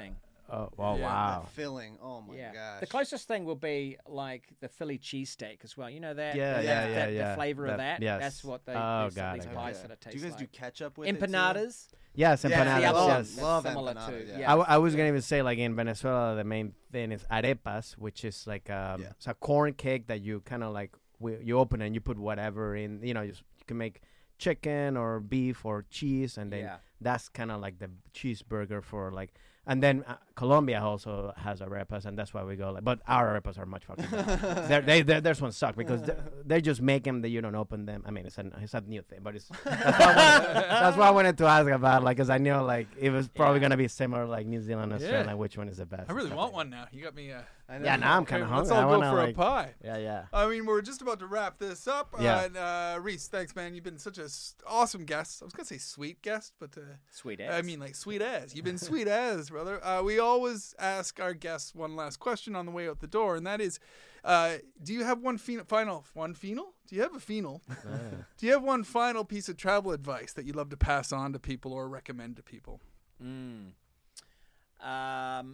Oh, oh Yeah. wow. That filling. Oh my yeah. gosh. The closest thing will be like the Philly cheesesteak as well. You know that? Yeah, that, yeah, yeah, that, yeah. The flavor That- of that. yes. That's what they. Oh, these, got these it, pies Okay. sort of Do taste you guys do like. ketchup with it? too? Empanadas. Yes, Yeah, empanadas. the other one. Yes. That's Love similar empanadas, to. yeah. Yeah. I, w- I was gonna even say like in Venezuela the main thing is arepas, which is like um, Yeah. it's a corn cake that you kind of like we, you open and you put whatever in. You know, you, s- you can make chicken or beef or cheese, and then Yeah. that's kind of like the cheeseburger for like. And then uh, Colombia also has arepas, and that's why we go like. But our arepas are much fucking better. They're- they they there's one suck because they, they just make them that you don't open them. I mean, it's a it's a new thing, but it's that's why I wanted, that's why I wanted to ask about like because I knew like it was probably Yeah. gonna be similar like New Zealand, Australia. Yeah. Which one is the best? I really and stuff want like one now. You got me. Uh, I know. Yeah, now I'm kind of okay, let's hungry. all I go wanna, for like, a pie. Yeah, yeah. I mean, we're just about to wrap this up. Yeah. And, uh, Reese, thanks, man. You've been such a s- awesome guest. I was gonna say sweet guest, but uh, Sweet I ass. mean like sweet as. You've been sweet as, brother. Uh, we always ask our guests one last question on the way out the door, and that is, uh, do you have one phen- final one phenol? Do you have a phenol? Do you have one final piece of travel advice that you'd love to pass on to people or recommend to people? Mm. Um,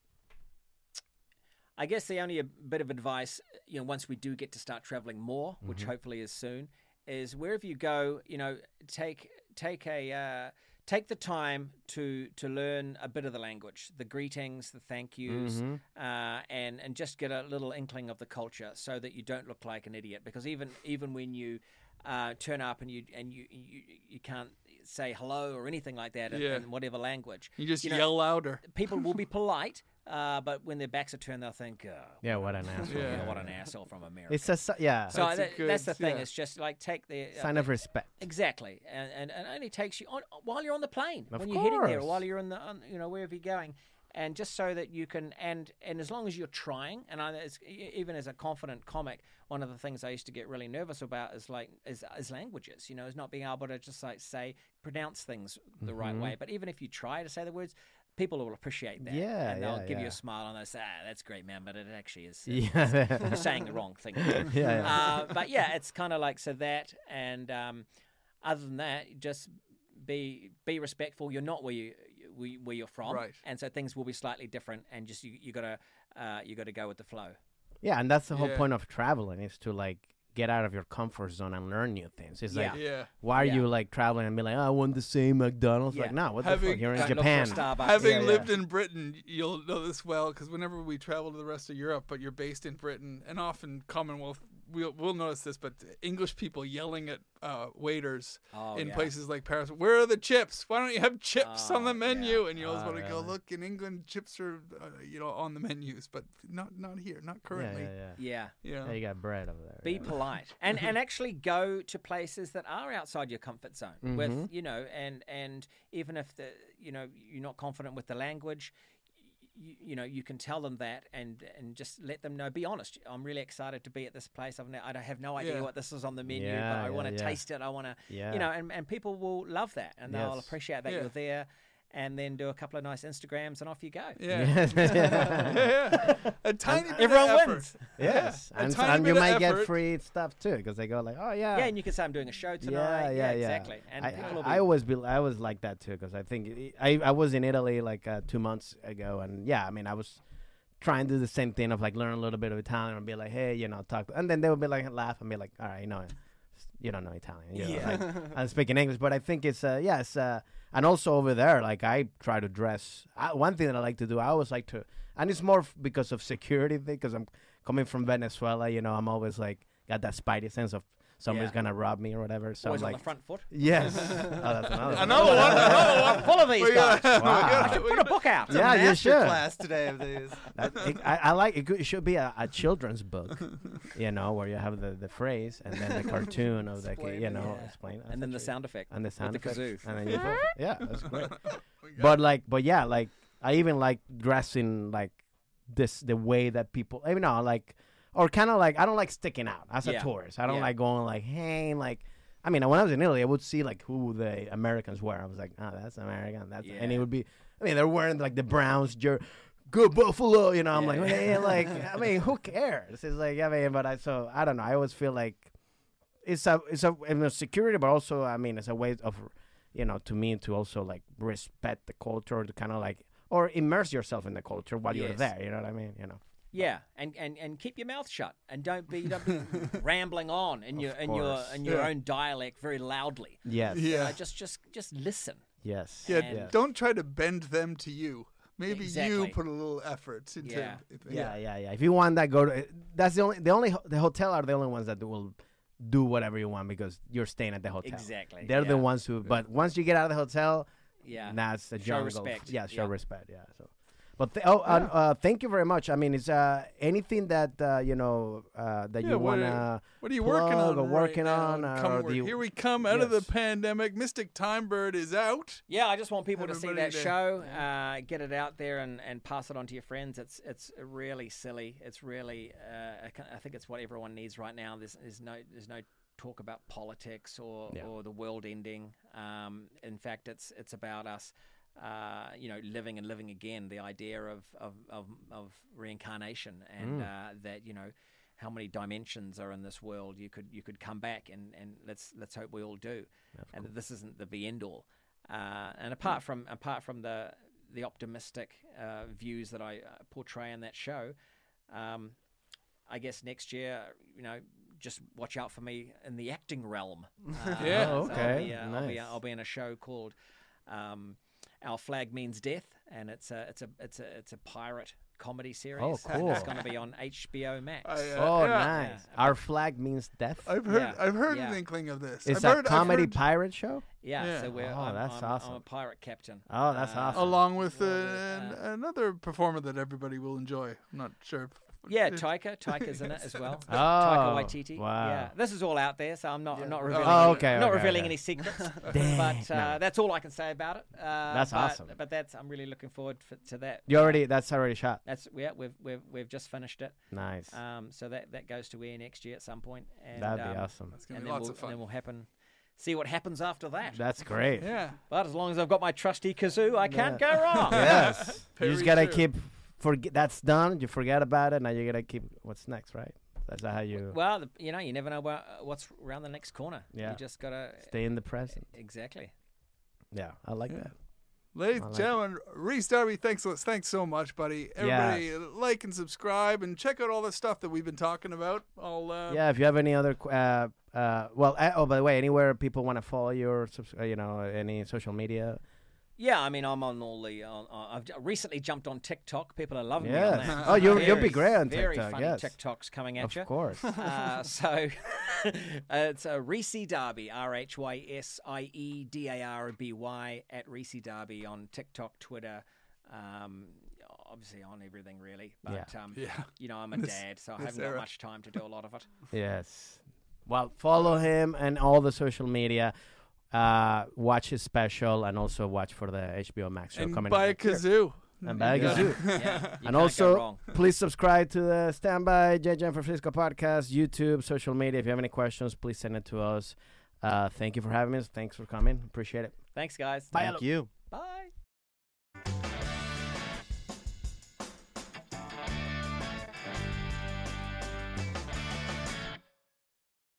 I guess the only a bit of advice, you know, once we do get to start traveling more, which hopefully is soon, is wherever you go, you know, take take a uh, take the time to to learn a bit of the language, the greetings, the thank yous, Mhm. uh, and and just get a little inkling of the culture, so that you don't look like an idiot. Because even even when you uh, turn up and you and you, you you can't say hello or anything like that in, Yeah. in whatever language, You just You know, yell louder. people will be polite, uh, but when their backs are turned, they'll think, oh, Yeah, what an asshole. Yeah. yeah, what an asshole from America. It's a si- yeah so That's a that, good- that's the thing. yeah. It's just like take the uh, sign of respect. exactly, and, and and it only takes you on while you're on the plane, Of when you're heading there, or course. while you're in the on, you know wherever you're going, and just so that you can and and as long as you're trying, and I, it's, e- even as a confident comic, one of the things I used to get really nervous about is like is, is languages, you know, is not being able to just like say pronounce things the right Mhm. way. But even if you try to say the words, people will appreciate that. Yeah, and they'll yeah, give you yeah. a smile and they'll say, ah, that's great, man, but it actually is. Yeah. You're saying the wrong thing. yeah, yeah. Uh, but yeah, it's kind of like so that, and um, other than that, just be be respectful. You're not where you where you- where you're from, Right. and so things will be slightly different, and just you you gotta uh, you gotta go with the flow. Yeah, and that's the whole Yeah. point of traveling is to like get out of your comfort zone and learn new things. It's Yeah. like Yeah. why are Yeah. you like traveling and be like, oh, I want the same McDonald's? Like, Yeah. no, what the Having- fuck? You're in Don't look for Japan. Starbucks. Having Yeah, yeah. lived in Britain, you'll know this well because whenever we travel to the rest of Europe, but you're based in Britain and often Commonwealth, we'll, we'll notice this, but English people yelling at uh, waiters Oh, in yeah. places like Paris, where are the chips? Why don't you have chips on Oh, the menu? yeah. And you always Oh, want to go, really? look, in England, chips are, uh, you know, on the menus, but not not here, not Yeah, currently. yeah, yeah. Yeah. You know? Yeah, you got bread over there. Be yeah. polite and and actually go to places that are outside your comfort zone Mhm. with you know and and even if the you know you're not confident with the language, you, you know you can tell them that and and just let them know. Be honest. I'm really excited to be at this place. I've ne- I don't have no idea Yeah. what this is on the menu, Yeah, but I yeah, want to yeah. taste it. I want to Yeah. you know and and people will love that and they'll Yes. appreciate that Yeah. you're there. And then do a couple of nice Instagrams and off you go. Yeah. Yes. yeah, yeah. A tiny bit Everyone of effort. wins. Yes, A and, tiny and you bit of might get effort. free stuff too because they go like, oh yeah, Yeah, and you can say I'm doing a show tonight. Yeah, yeah, yeah. exactly. And I, people will I, I be, always be I always like that too because I think it- I I was in Italy like uh, two months ago and yeah I mean I was trying to do the same thing of like learn a little bit of Italian and be like hey you know talk and then they would be like laugh and be like all right you know you don't know Italian you know, Yeah. like, I'm speaking English but I think it's uh yes uh, and also over there like I try to dress I, one thing that I like to do I always like to and it's more f- because of security thing because I'm coming from Venezuela you know I'm always like got that spidey sense of somebody's Yeah. gonna rob me or whatever so always I'm on like the front foot. yes oh, that's another, Another one, another one. Full of these We guys. gotta- we Wow. gotta- I should we put a gotta- book out. Yeah, you Master should. class today of these. That, it, I, I like it. Could- It should be a, a children's book, you know, where you have the, the phrase and then the cartoon of the kid, you Explaining, know, yeah. explain. And then the that's sound effect. it. and the sound with the effects, kazoo. and then you go, yeah, that's great. We got But like, but yeah, like I even like dressing like this the way that people, I mean, no, like, or kind of like I don't like sticking out as Yeah. a tourist. I don't Yeah. like going like, hey, like. I mean, when I was in Italy, I would see like who the Americans were. I was like, oh, that's American. That's and it Yeah. would be. I mean, they're wearing like the Browns jersey. Good Buffalo, you know. I'm Yeah. like, hey, like, I mean, who cares? It's like, I mean, but I so I don't know. I always feel like it's a it's a, you know, security, but also I mean, it's a way of, you know, to me to also like respect the culture, to kind of like or immerse yourself in the culture while you're Yes. there. You know what I mean? You know. Yeah, and, and, and keep your mouth shut and don't be, don't be rambling on in your in your course. in your Yeah. own dialect very loudly. Yes. You Yeah. know, just just just listen. Yes. Yeah, And- don't try to bend them to you. Maybe you Exactly. put a little effort into Yeah. Yeah, yeah, yeah. If you want that, go to. That's the only. The only. The hotel are the only ones that will do whatever you want because you're staying at the hotel. Exactly. They're the yeah. ones who. But once you get out of the hotel, Yeah. that's the Show jungle. respect. Yeah, show Yeah. respect. Yeah. So, but th- oh, uh, uh, thank you very much. I mean, is uh, anything that uh, you know uh, that Yeah, you what are- wanna What are you plug working on? or right working now? on, uh, Come- or we're- do you- here we come out of the Yes. pandemic. Mystic Time Bird is out. Yeah, I just want people to see Everybody that to- show, uh, get it out there, and, and pass it on to your friends. It's it's really silly. It's really, uh, I ca- I think it's what everyone needs right now. There's, there's no there's no talk about politics or, Yeah. or the world ending. Um, in fact, it's it's about us, uh, you know, living and living again. The idea of of of, of reincarnation and Mm. uh, that, you know, how many dimensions are in this world. You could you could come back and, and let's let's hope we all do. And that this isn't the be end all. Uh, and apart from apart from the the optimistic uh, views that I uh, portray in that show, um, I guess next year, you know, just watch out for me in the acting realm. Uh, Yeah. Oh, so okay. I'll be, uh, I'll, be, Nice. I'll be in a show called um, Our Flag Means Death, and it's a it's a it's a it's a pirate comedy series. Oh, cool. It's going to be on H B O Max. I, uh, Oh, yeah. nice. Our flag means death. I've heard. Yeah. I've heard Yeah. an inkling of this. It's I've a heard, I've comedy heard- pirate show. yeah, Yeah. so we're Oh, I'm, that's I'm, I'm awesome. a pirate captain. Oh, that's Uh, awesome. along with uh, Uh, an- another performer that everybody will enjoy. I'm not sure. If, Yeah, if- Taika. Taika's in it as well. Oh, Taika Waititi. wow. Yeah, this is all out there, so I'm not Yeah. not Oh, revealing. Oh, any, okay, Not okay, revealing okay. any secrets. Dang, but uh, no. that's all I can say about it. Uh, That's but, awesome. But that's I'm really looking forward for, to that. You already. That's already shot. That's yeah. We've we've we've just finished it. Nice. Um, so that that goes to air next year at some point. And, That'd be um, awesome. It's gonna And be then lots we'll, of fun. then we'll happen. See what happens after that. That's great. Yeah. But as long as I've got my trusty kazoo, I can't go wrong. Yes. you just Very gotta true. keep. Forget that's done. You forget about it. Now you gotta keep. What's next, right? That's how you Well, the, you know, you never know what, what's around the next corner. Yeah. You just gotta stay in the present. exactly. Yeah, I like Yeah. that. Ladies I and like gentlemen, Reese Darby, thanks, thanks so much, buddy. Everybody, Yes. like and subscribe and check out all the stuff that we've been talking about. I'll, uh, Yeah, if you have any other, qu- uh, uh, well, uh, oh, by the way, anywhere people want to follow you or, subs- uh, you know, any social media. Yeah, I mean, I'm on all the. On, on, I've j- recently jumped on TikTok. People are loving me Yes. on that. Oh, you- you'll be Very, great on very TikTok, funny yes. TikToks coming at Of you. course. Uh, so uh, it's uh, Reese Darby, R H Y S I E D A R B Y, at Reese Darby on TikTok, Twitter, um, obviously on everything really. But Yeah. um, Yeah. you know, I'm a This- dad, so I this haven't era. got much time to do a lot of it. Yes. Well, follow him and all the social media. Uh, watch his special and also watch for the H B O Max show and coming buy a up next year. kazoo. And buy a Yeah. kazoo. Yeah, you And can't go also, wrong. please subscribe to the Standby J J San Francisco podcast, YouTube, social media. If you have any questions, please send it to us. Uh, thank you for having us. Thanks for coming. Appreciate it. Thank guys. Bye. Thank you.